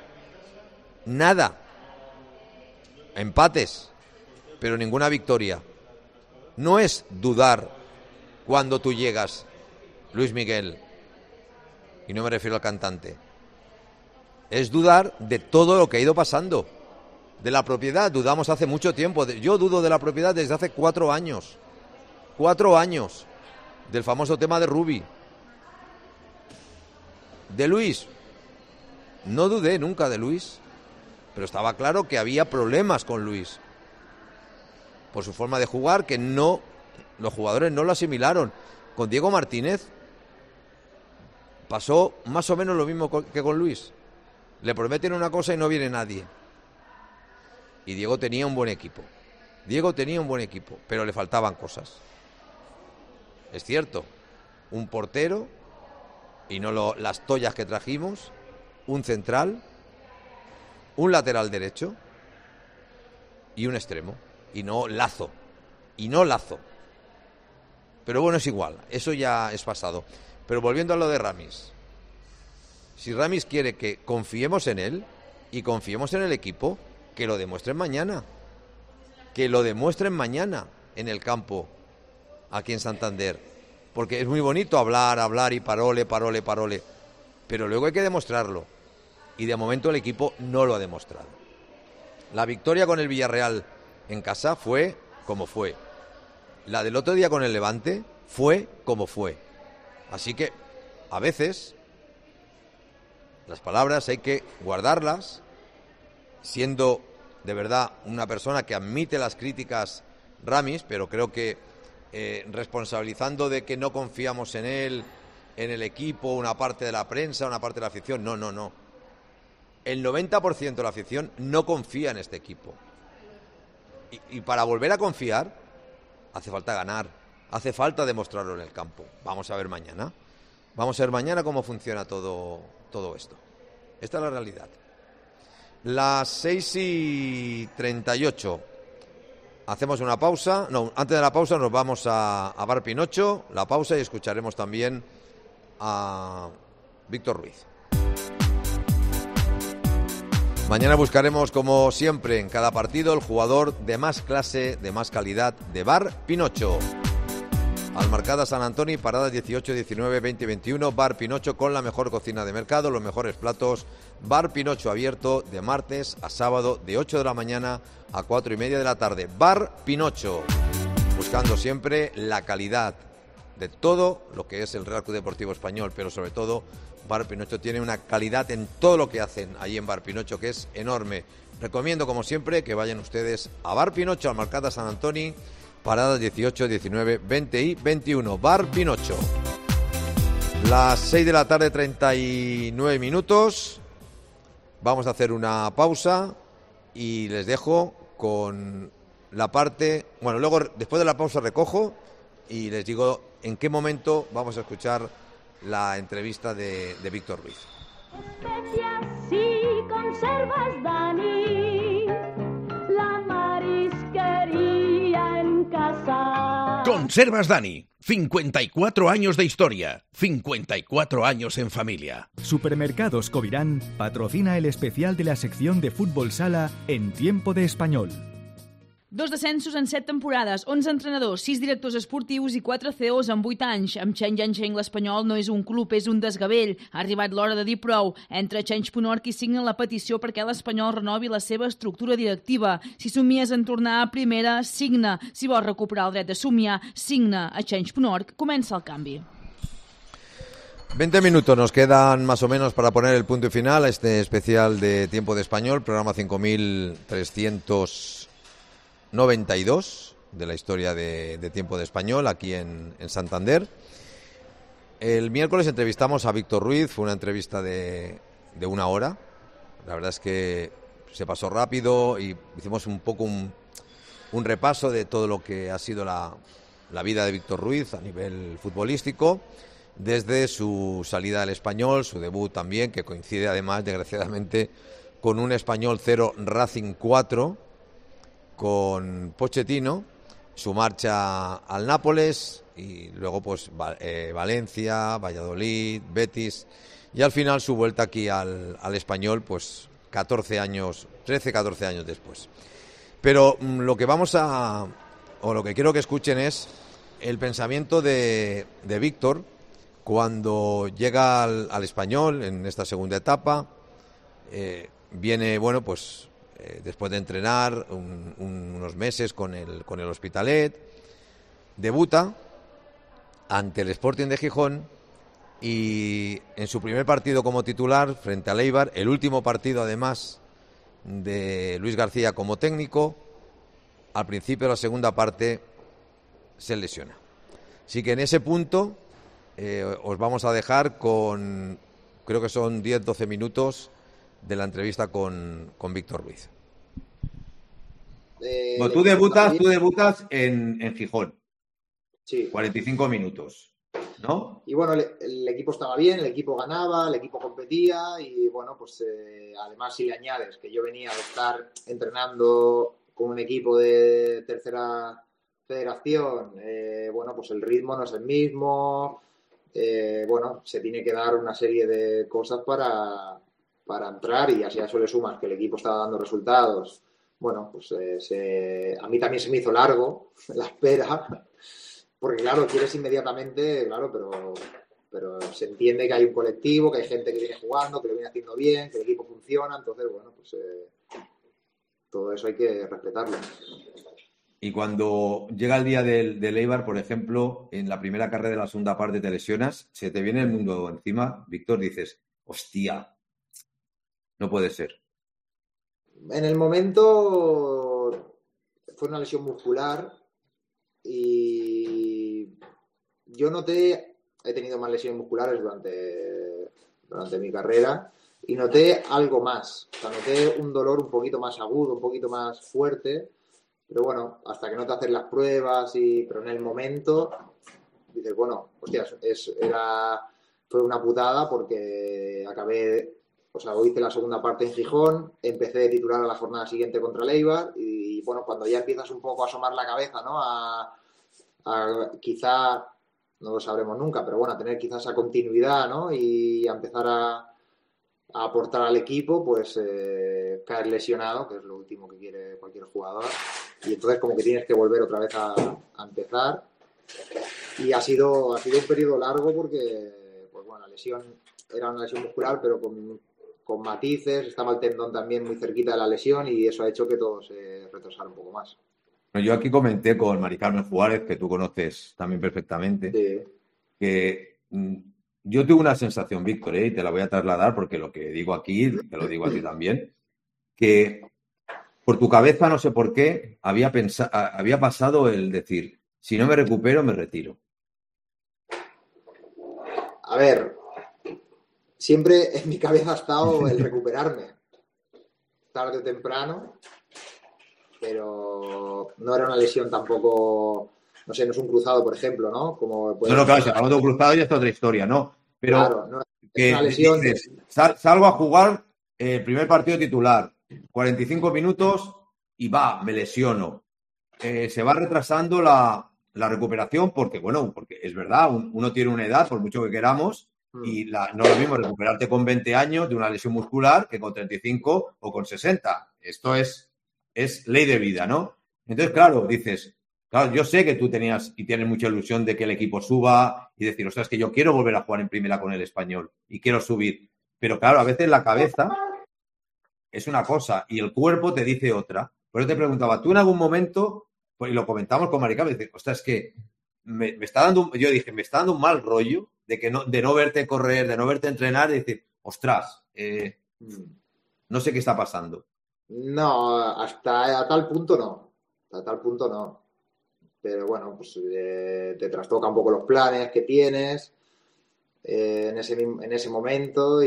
Empates, pero ninguna victoria. No es dudar cuando tú llegas, Luis Miguel, y no me refiero al cantante. Es dudar de todo lo que ha ido pasando. De la propiedad dudamos hace mucho tiempo. Yo dudo de la propiedad desde hace 4 años. 4 años. Del famoso tema de Rubi. De Luis. No dudé nunca de Luis. Pero estaba claro que había problemas con Luis. Por su forma de jugar, que no, los jugadores no lo asimilaron. Con Diego Martínez pasó más o menos lo mismo que con Luis. Le prometen una cosa y no viene nadie. Y Diego tenía un buen equipo. Pero le faltaban cosas. Es cierto, un portero y no las toallas que trajimos, un central, un lateral derecho y un extremo. Y no Lazo. Pero bueno, es igual, eso ya es pasado. Pero volviendo a lo de Ramis. Si Ramis quiere que confiemos en él y confiemos en el equipo, que lo demuestren mañana. En el campo, aquí en Santander. Porque es muy bonito hablar y parole. Pero luego hay que demostrarlo. Y de momento el equipo no lo ha demostrado. La victoria con el Villarreal en casa fue como fue. La del otro día con el Levante fue como fue. Así que, a veces, las palabras hay que guardarlas, siendo de verdad una persona que admite las críticas Ramis, pero creo que responsabilizando de que no confiamos en él, en el equipo, una parte de la prensa, una parte de la afición, no. El 90% de la afición no confía en este equipo. Y para volver a confiar, hace falta ganar, hace falta demostrarlo en el campo. Vamos a ver mañana cómo funciona todo esto. Esta es la realidad. Las 6:38. Hacemos una pausa. No, antes de la pausa nos vamos a Bar Pinocho. La pausa y escucharemos también a Víctor Ruiz. Mañana buscaremos, como siempre, en cada partido, el jugador de más clase, de más calidad de Bar Pinocho. Almarcada San Antonio, paradas 18, 19, 20 y 21. Bar Pinocho con la mejor cocina de mercado, los mejores platos. Bar Pinocho abierto de martes a sábado, de 8 de la mañana a 4 y media de la tarde. Bar Pinocho, buscando siempre la calidad de todo lo que es el Real Club Deportivo Español, pero sobre todo Bar Pinocho tiene una calidad en todo lo que hacen allí en Bar Pinocho que es enorme. Recomiendo, como siempre, que vayan ustedes a Bar Pinocho, Almarcada San Antonio, paradas 18, 19, 20 y 21. Bar Pinocho. Las 6 de la tarde, 39 minutos. Vamos a hacer una pausa y les dejo con la parte... Bueno, luego, después de la pausa, recojo y les digo en qué momento vamos a escuchar la entrevista de Víctor Ruiz. Especias si conservas, Dani, la marisquería en casa. Conservas Dani, 54 años de historia, 54 años en familia. Supermercados Covirán patrocina el especial de la sección de fútbol sala en Tiempo de Español. 2 descensos en 7 temporades, 11 entrenadors, 6 directors esportius i 4 CEOs en 8 anys. Amb Change l'Espanyol no és un club, és un desgavell. Ha arribat l'hora de dir prou. Entra a Change.org i signa la petició perquè l'Espanyol renovi la seva estructura directiva. Si somies en tornar a primera, signa. Si vols recuperar el dret de somiar, signa. A Change.org comença el canvi. 20 minutos nos quedan más o menos para poner el punto y final a este especial de Tiempo de Español, programa 5392 de la historia de Tiempo de Español aquí en Santander. El miércoles entrevistamos a Víctor Ruiz, fue una entrevista de 1 hora. La verdad es que se pasó rápido y hicimos un poco un repaso de todo lo que ha sido la vida de Víctor Ruiz a nivel futbolístico, desde su salida al Español, su debut también, que coincide además, desgraciadamente, con un Español 0 Racing 4, con Pochettino, su marcha al Nápoles y luego pues Valencia, Valladolid, Betis y al final su vuelta aquí al Español, pues 13, 14 años después. Pero lo que lo que quiero que escuchen es el pensamiento de Víctor cuando llega al Español en esta segunda etapa. Viene, bueno, pues después de entrenar unos meses con el Hospitalet, debuta ante el Sporting de Gijón y en su primer partido como titular frente al Eibar, el último partido además de Luis García como técnico, al principio de la segunda parte se lesiona. Así que en ese punto os vamos a dejar con, creo que son 10-12 minutos de la entrevista con Víctor Ruiz. Bueno, tú debutas en Gijón. Sí. 45 minutos, ¿no? Y bueno, el equipo estaba bien, el equipo ganaba, el equipo competía y bueno, pues además si le añades que yo venía de estar entrenando con un equipo de tercera federación, bueno, pues el ritmo no es el mismo, bueno, se tiene que dar una serie de cosas para entrar y así a eso le sumas que el equipo estaba dando resultados. Bueno, pues a mí también se me hizo largo la espera. Porque claro, quieres inmediatamente, claro, pero se entiende que hay un colectivo, que hay gente que viene jugando, que lo viene haciendo bien, que el equipo funciona, entonces, bueno, pues todo eso hay que respetarlo. Y cuando llega el día del Eibar, por ejemplo, en la primera carrera de la segunda parte te lesionas, se te viene el mundo encima, Víctor, dices, hostia, no puede ser. En el momento fue una lesión muscular y yo he tenido más lesiones musculares durante mi carrera y noté algo más, o sea, noté un dolor un poquito más agudo, un poquito más fuerte, pero bueno, hasta que no te hacen las pruebas pero en el momento dices, bueno, hostia, fue una putada porque hice la segunda parte en Gijón, empecé de titular a la jornada siguiente contra el Eibar y bueno, cuando ya empiezas un poco a asomar la cabeza, ¿no? A quizá, no lo sabremos nunca, pero bueno, a tener quizás esa continuidad, ¿no? Y a empezar a aportar al equipo, pues caer lesionado, que es lo último que quiere cualquier jugador, y entonces como que tienes que volver otra vez a empezar. Y ha sido un periodo largo porque, pues bueno, la lesión era una lesión muscular, pero con matices, estaba el tendón también muy cerquita de la lesión y eso ha hecho que todo se retrasara un poco más. Yo aquí comenté con Mari Carmen Juárez, que tú conoces también perfectamente, sí, que yo tuve una sensación, Víctor, y te la voy a trasladar porque lo que digo aquí, te lo digo a ti también, que por tu cabeza, no sé por qué, había pasado el decir, si no me recupero, me retiro. A ver, siempre en mi cabeza ha estado el recuperarme, tarde o temprano, pero no era una lesión tampoco, no sé, no es un cruzado, por ejemplo, ¿no? Como claro, si hablamos de un cruzado ya es otra historia, ¿no? Pero claro, no, es una lesión. Dices, salgo a jugar el primer partido titular, 45 minutos y me lesiono. Se va retrasando la recuperación porque es verdad, uno tiene una edad, por mucho que queramos, y no es lo mismo recuperarte con 20 años de una lesión muscular que con 35 o con 60. Esto es ley de vida, ¿no? Entonces, claro, dices, claro, yo sé que tú tenías y tienes mucha ilusión de que el equipo suba y decir, ostras, que yo quiero volver a jugar en primera con el Español y quiero subir. Pero claro, a veces la cabeza es una cosa y el cuerpo te dice otra. Por eso te preguntaba, tú en algún momento, pues, y lo comentamos con Maricarmen, dices, ostras, es que me está dando un mal rollo de no verte correr, de no verte entrenar y decir, ostras, no sé qué está pasando. No, a tal punto no. Pero bueno, pues te trastoca un poco los planes que tienes en ese momento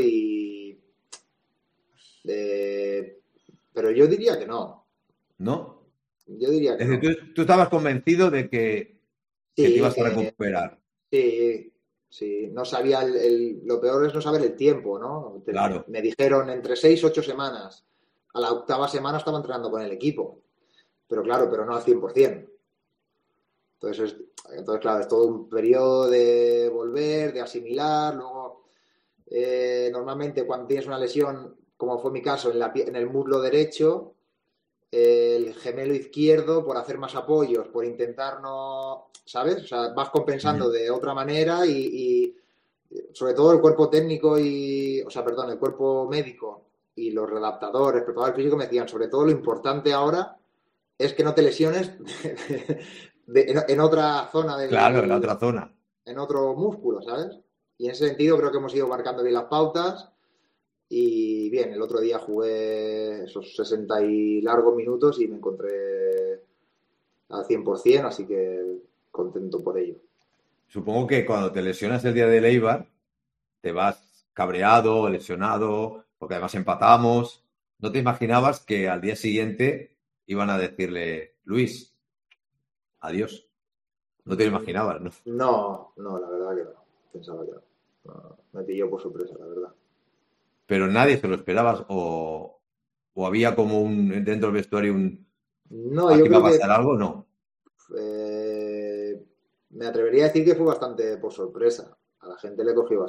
pero yo diría que no. ¿No? Yo diría que es decir, no. Tú estabas convencido de que te ibas a recuperar. Sí. No sabía lo peor es no saber el tiempo, ¿no? Claro. Me dijeron entre 6 y 8 semanas. A la 8ª semana estaba entrenando con el equipo. Pero no al 100%. Entonces, claro, es todo un periodo de volver, de asimilar, luego Normalmente cuando tienes una lesión, como fue mi caso, en el muslo derecho, el gemelo izquierdo, por hacer más apoyos, por intentar no, ¿sabes? O sea, vas compensando de otra manera y sobre todo el cuerpo técnico el cuerpo médico y los readaptadores, preparadores físicos me decían, sobre todo lo importante ahora es que no te lesiones en otra zona del... Claro, en la otra zona. En otro músculo, ¿sabes? Y en ese sentido creo que hemos ido marcando bien las pautas y bien, el otro día jugué esos 60 y largos minutos y me encontré al 100%, así que contento por ello. Supongo que cuando te lesionas el día del Eibar, te vas cabreado, lesionado, porque además empatamos. ¿No te imaginabas que al día siguiente iban a decirle, Luis, adiós? No te lo imaginabas, ¿no? No, la verdad que no. Pensaba que no. Me pilló por sorpresa, la verdad. Pero nadie se lo esperaba o había como dentro del vestuario No, yo creo iba a pasar algo, no. Me atrevería a decir que fue bastante por sorpresa. A la gente le cogió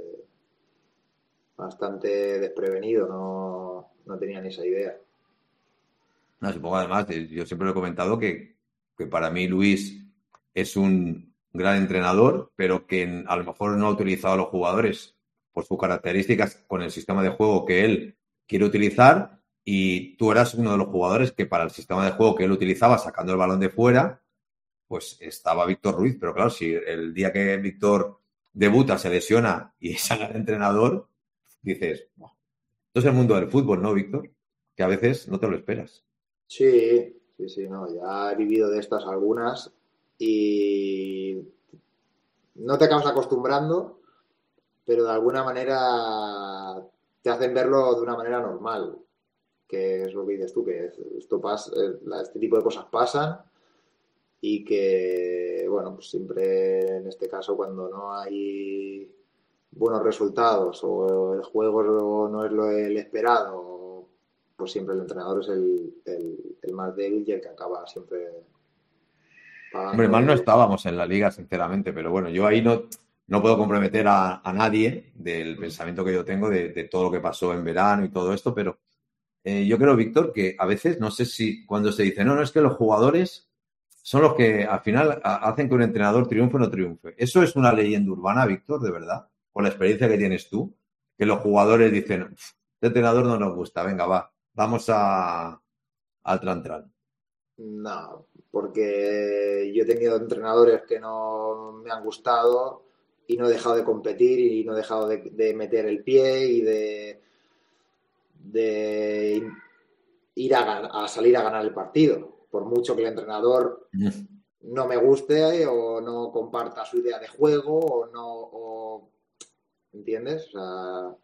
bastante desprevenido, no tenía ni esa idea. No, supongo además, yo siempre lo he comentado que para mí Luis es un gran entrenador, pero que a lo mejor no ha utilizado a los jugadores por sus características con el sistema de juego que él quiere utilizar, y tú eras uno de los jugadores que para el sistema de juego que él utilizaba, sacando el balón de fuera, pues estaba Víctor Ruiz. Pero claro, si el día que Víctor debuta se lesiona y es el entrenador, dices, esto es el mundo del fútbol, ¿no, Víctor? Que a veces no te lo esperas. Sí, no, ya he vivido de estas algunas y no te acabas acostumbrando, pero de alguna manera te hacen verlo de una manera normal, que es lo que dices tú, que esto pasa, este tipo de cosas pasan y que, bueno, pues siempre en este caso cuando no hay buenos resultados o el juego no es el esperado, pues siempre el entrenador es el más débil y el que acaba siempre pagando. Hombre, mal no estábamos en la liga, sinceramente, pero bueno, yo ahí no puedo comprometer a nadie del pensamiento que yo tengo de todo lo que pasó en verano y todo esto, pero yo creo, Víctor, que a veces, no sé si cuando se dice, no, es que los jugadores son los que al final hacen que un entrenador triunfe o no triunfe. ¿Eso es una leyenda urbana, Víctor, de verdad? Con la experiencia que tienes tú, que los jugadores dicen, este entrenador no nos gusta, venga, vamos al tran-tran. No, porque yo he tenido entrenadores que no me han gustado y no he dejado de competir y no he dejado de meter el pie y de ir a salir a ganar el partido, por mucho que el entrenador no me guste o no comparta su idea de juego ¿entiendes? O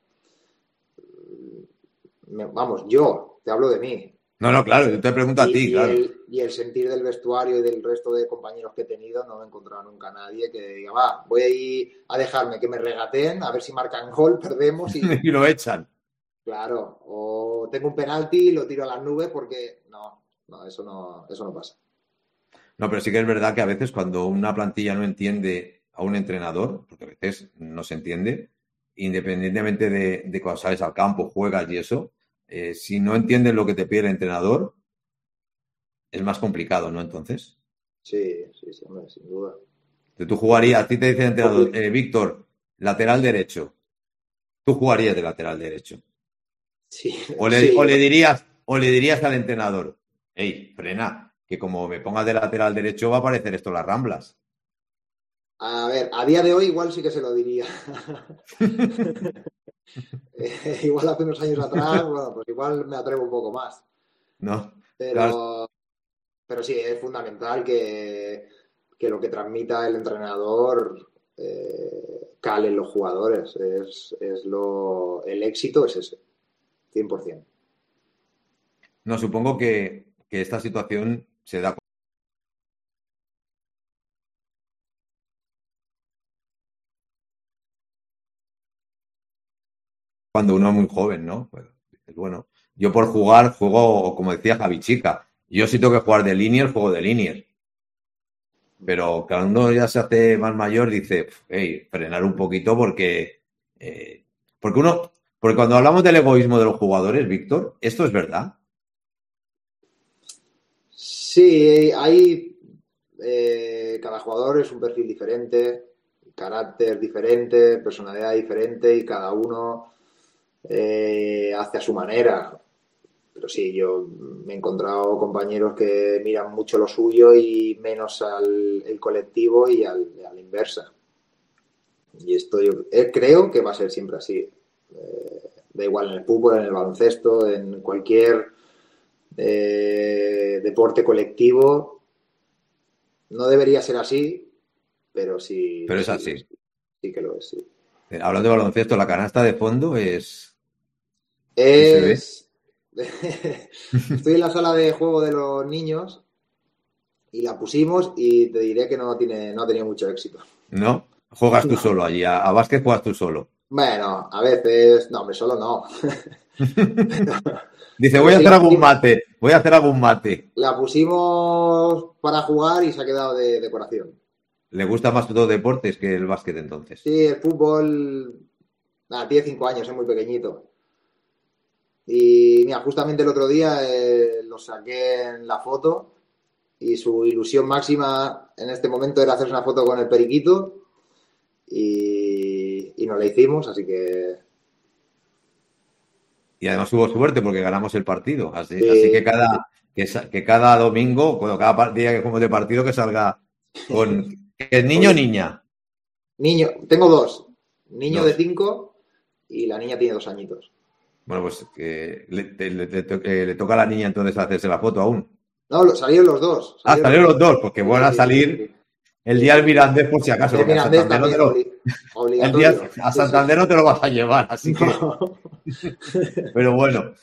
sea, vamos, yo te hablo de mí. No, claro, yo te pregunto a ti, claro. Y el sentir del vestuario y del resto de compañeros que he tenido, no me he encontrado nunca a nadie que diga, voy a ir a dejarme que me regateen, a ver si marcan gol, perdemos y lo echan. Claro, o tengo un penalti y lo tiro a las nubes porque no, eso no pasa. No, pero sí que es verdad que a veces cuando una plantilla no entiende a un entrenador, porque a veces no se entiende, independientemente de cuando sales al campo, juegas y eso, si no entiendes lo que te pide el entrenador, es más complicado, ¿no? Entonces. Sí, hombre, sin duda. Tú jugarías, a ti te dice el entrenador, Víctor, lateral derecho. Tú jugarías de lateral derecho. Sí. O le dirías al entrenador, frena, que como me pongas de lateral derecho va a aparecer esto en las Ramblas. A ver, a día de hoy igual sí que se lo diría. Igual hace unos años atrás, bueno, pues igual me atrevo un poco más. No. Pero sí, es fundamental que lo que transmita el entrenador cale en los jugadores. El éxito es ese, 100%. No, supongo que esta situación se da cuando uno es muy joven, ¿no? Pues, bueno, yo por jugar juego, como decía Javi Chica, yo si tengo que jugar de linier, juego de linier. Pero cuando uno ya se hace más mayor, dice, frenar un poquito porque Porque cuando hablamos del egoísmo de los jugadores, Víctor, ¿esto es verdad? Sí, hay cada jugador es un perfil diferente, carácter diferente, personalidad diferente y cada uno hace a su manera. Pero sí, yo me he encontrado compañeros que miran mucho lo suyo y menos el colectivo y a la inversa. Y esto yo creo que va a ser siempre así. Da igual en el fútbol, en el baloncesto, en cualquier deporte colectivo. No debería ser así, pero sí. Pero es así. Sí que lo es, sí. Hablando de baloncesto, la canasta de fondo es... Estoy en la sala de juego de los niños y la pusimos y te diré que no ha tenido mucho éxito. ¿No? Juegas tú solo allí, a básquet juegas tú solo. Bueno, a veces, no, hombre, solo no. Dice, voy a hacer algún mate. La pusimos para jugar y se ha quedado de decoración. ¿Le gusta más los deportes que el básquet entonces? Sí, el fútbol, tiene 5 años, es muy pequeñito. Y mira, justamente el otro día lo saqué en la foto y su ilusión máxima en este momento era hacerse una foto con el periquito y nos la hicimos, así que... Y además hubo suerte porque ganamos el partido, así que cada domingo, cada día que jugamos de partido que salga con... ¿Es niño o niña? Niño, tengo 2, niño de 5 y la niña tiene 2 añitos. Bueno, pues le toca a la niña entonces hacerse la foto aún. No, salieron los 2. Salieron los 2, porque van a salir el día del Mirandés por si acaso. El Mirandés también, obligatorio. A Santander no te lo vas a llevar, así que... Pero bueno,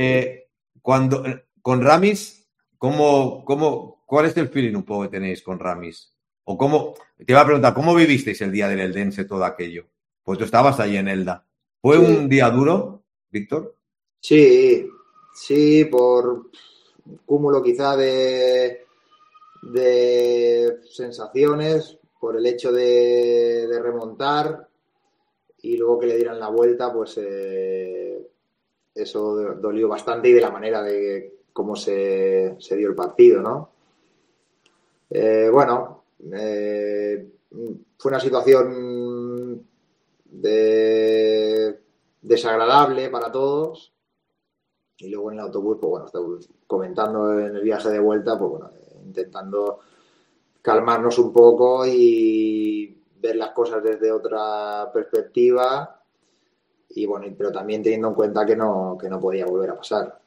con Ramis, ¿cuál es el feeling un poco que tenéis con Ramis? O te iba a preguntar, ¿cómo vivisteis el día del Eldense todo aquello? Pues tú estabas ahí en Elda. ¿Fue un día duro, Víctor? Sí, por un cúmulo quizá de sensaciones, por el hecho de remontar y luego que le dieran la vuelta, pues eso dolió bastante y de la manera de cómo se dio el partido, ¿no? Fue una situación desagradable para todos y luego en el autobús, pues bueno, estaba comentando en el viaje de vuelta, pues bueno, intentando calmarnos un poco y ver las cosas desde otra perspectiva y bueno, pero también teniendo en cuenta que no podía volver a pasar.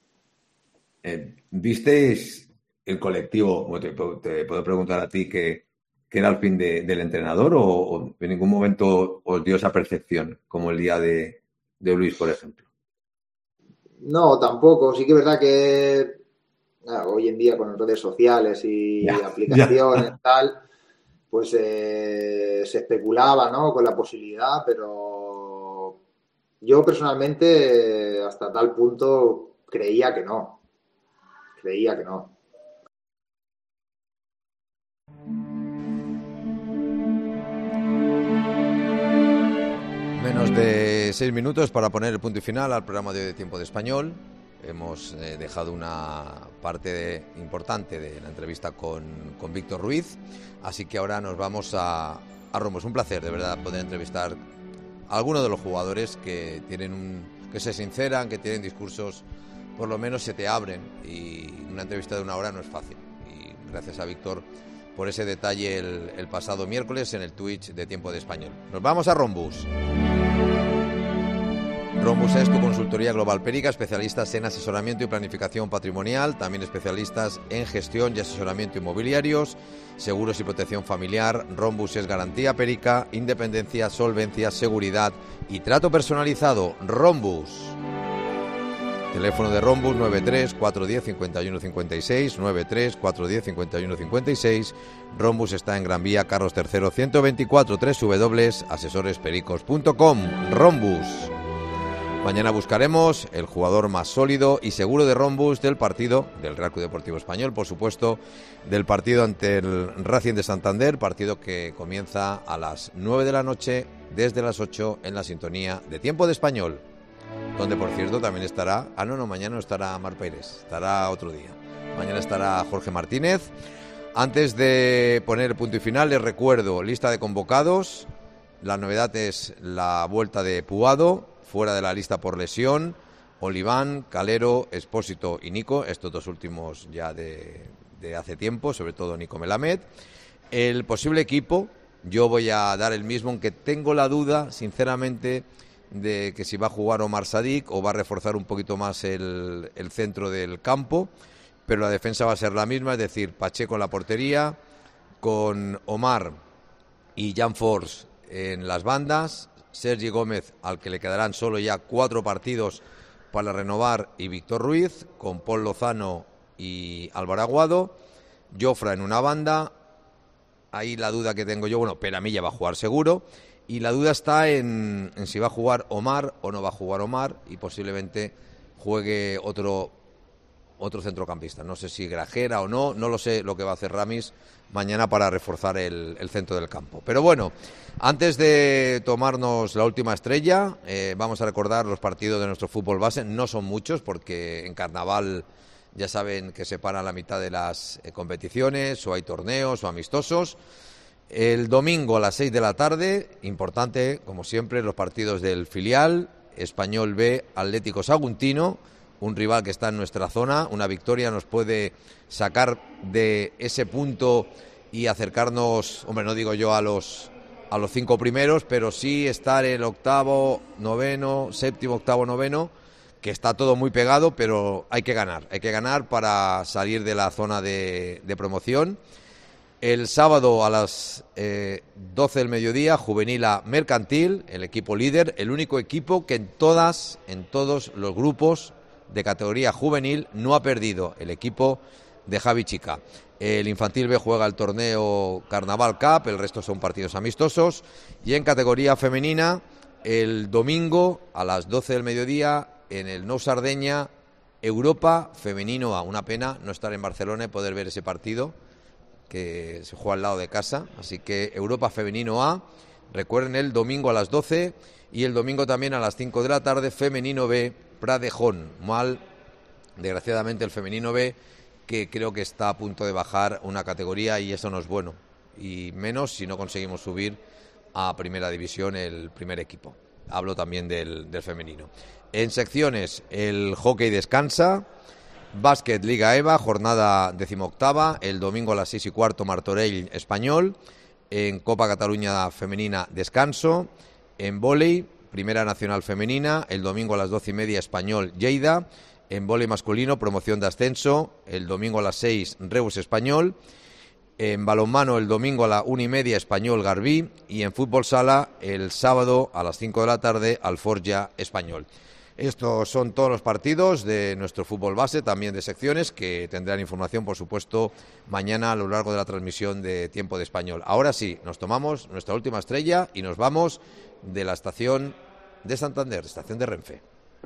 ¿Visteis el colectivo? Te puedo preguntar a ti que era el fin del entrenador o en ningún momento os dio esa percepción como el día de Luis, por ejemplo? No, tampoco. Sí que es verdad que hoy en día con redes sociales y aplicaciones tal, pues se especulaba, ¿no?, con la posibilidad, pero yo personalmente hasta tal punto creía que no. Menos de 6 minutos para poner el punto y final al programa de Tiempo de Español. Hemos dejado una parte importante de la entrevista con Víctor Ruiz, así que ahora nos vamos a Rombo. Es un placer, de verdad, poder entrevistar a algunos de los jugadores que se sinceran, que tienen discursos, por lo menos se te abren, y una entrevista de 1 hora no es fácil. Y gracias a Víctor por ese detalle el pasado miércoles en el Twitch de Tiempo de Español. Nos vamos a Rombus. Rombus es tu consultoría global Perica, especialistas en asesoramiento y planificación patrimonial, también especialistas en gestión y asesoramiento inmobiliarios, seguros y protección familiar. Rombus es garantía Perica, independencia, solvencia, seguridad y trato personalizado. Rombus. Teléfono de Rombus 93 410 51 56, 93 410 51 56. Rombus está en Gran Vía, Carlos III 124, www.asesorespericos.com. Rombus. Mañana buscaremos el jugador más sólido y seguro de Rombus del partido del Real Club Deportivo Español, por supuesto, del partido ante el Racing de Santander, partido que comienza a las 9 de la noche desde las 8 en la sintonía de Tiempo de Español, donde por cierto también estará, mañana no estará Mar Pérez, estará otro día. Mañana estará Jorge Martínez. Antes de poner el punto y final, les recuerdo, lista de convocados. La novedad es la vuelta de Puado, fuera de la lista por lesión. Oliván, Calero, Expósito y Nico, estos dos últimos ya de hace tiempo, sobre todo Nico Melamed. El posible equipo, yo voy a dar el mismo, aunque tengo la duda, sinceramente, de que si va a jugar Omar Sadik o va a reforzar un poquito más el centro del campo, pero la defensa va a ser la misma, es decir, Pacheco en la portería, con Omar y Jan Force en las bandas, Sergi Gómez, al que le quedarán solo ya 4 partidos para renovar, y Víctor Ruiz, con Paul Lozano y Álvaro Aguado, Jofra en una banda. Ahí la duda que tengo yo, Peramilla va a jugar seguro, y la duda está en si va a jugar Omar o no va a jugar Omar, y posiblemente juegue otro centrocampista. No sé si Grajera o no lo sé lo que va a hacer Ramis mañana para reforzar el centro del campo. Pero bueno, antes de tomarnos la última estrella, vamos a recordar los partidos de nuestro fútbol base. No son muchos porque en carnaval ya saben que se paran la mitad de las competiciones, o hay torneos o amistosos. El domingo a las 6 de la tarde, importante, como siempre, los partidos del filial, Español B, Atlético Saguntino, un rival que está en nuestra zona. Una victoria nos puede sacar de ese punto y acercarnos, no digo yo a los 5 primeros, pero sí estar el octavo, noveno, séptimo, octavo, noveno, que está todo muy pegado, pero hay que ganar para salir de la zona de promoción. El sábado a las 12 del mediodía, Juvenil A Mercantil, el equipo líder, el único equipo que en todos los grupos de categoría juvenil no ha perdido, el equipo de Javi Chica. El Infantil B juega el torneo Carnaval Cup, el resto son partidos amistosos. Y en categoría femenina, el domingo a las 12 del mediodía, en el Nou Sardeña, Europa Femenino A. Una pena no estar en Barcelona y poder ver ese partido, que se juega al lado de casa. Así que Europa Femenino A, recuerden, el domingo a las 12, y el domingo también a las 5 de la tarde, Femenino B, Pradejón. Mal, desgraciadamente, el Femenino B, que creo que está a punto de bajar una categoría, y eso no es bueno, y menos si no conseguimos subir a Primera División el primer equipo. Hablo también del femenino. En secciones, el hockey descansa, básquet Liga EVA, jornada 18ª, el domingo a las 6:15 Martorell Español. En Copa Cataluña Femenina, descanso. En vóley, Primera Nacional Femenina, el domingo a las 12:30 Español Lleida. En vóley masculino, promoción de ascenso, el domingo a las 6 Reus Español. En balonmano, el domingo a la 1:30 Español Garbí. Y en fútbol sala, el sábado a las 5 de la tarde Alforja Español. Estos son todos los partidos de nuestro fútbol base, también de secciones, que tendrán información, por supuesto, mañana a lo largo de la transmisión de Tiempo de Español. Ahora sí, nos tomamos nuestra última estrella y nos vamos de la estación de Santander, estación de Renfe.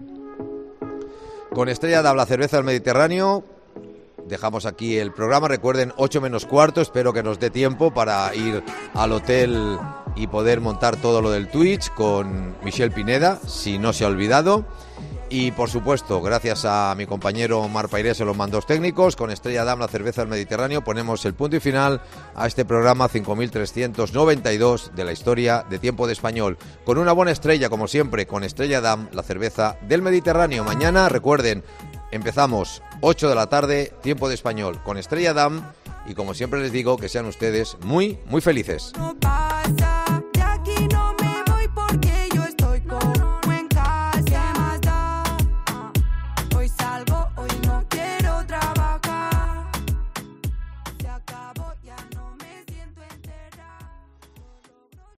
Con Estrella Damm, la cerveza del Mediterráneo, dejamos aquí el programa. Recuerden, 8 menos cuarto, espero que nos dé tiempo para ir al hotel y poder montar todo lo del Twitch con Michel Pineda, si no se ha olvidado. Y por supuesto, gracias a mi compañero Mar Pairés en los mandos técnicos, con Estrella Damm, la cerveza del Mediterráneo, ponemos el punto y final a este programa 5392 de la historia de Tiempo de Español. Con una buena estrella, como siempre, con Estrella Damm, la cerveza del Mediterráneo. Mañana, recuerden, empezamos 8 de la tarde, Tiempo de Español, con Estrella Damm. Y como siempre les digo, que sean ustedes muy, muy felices.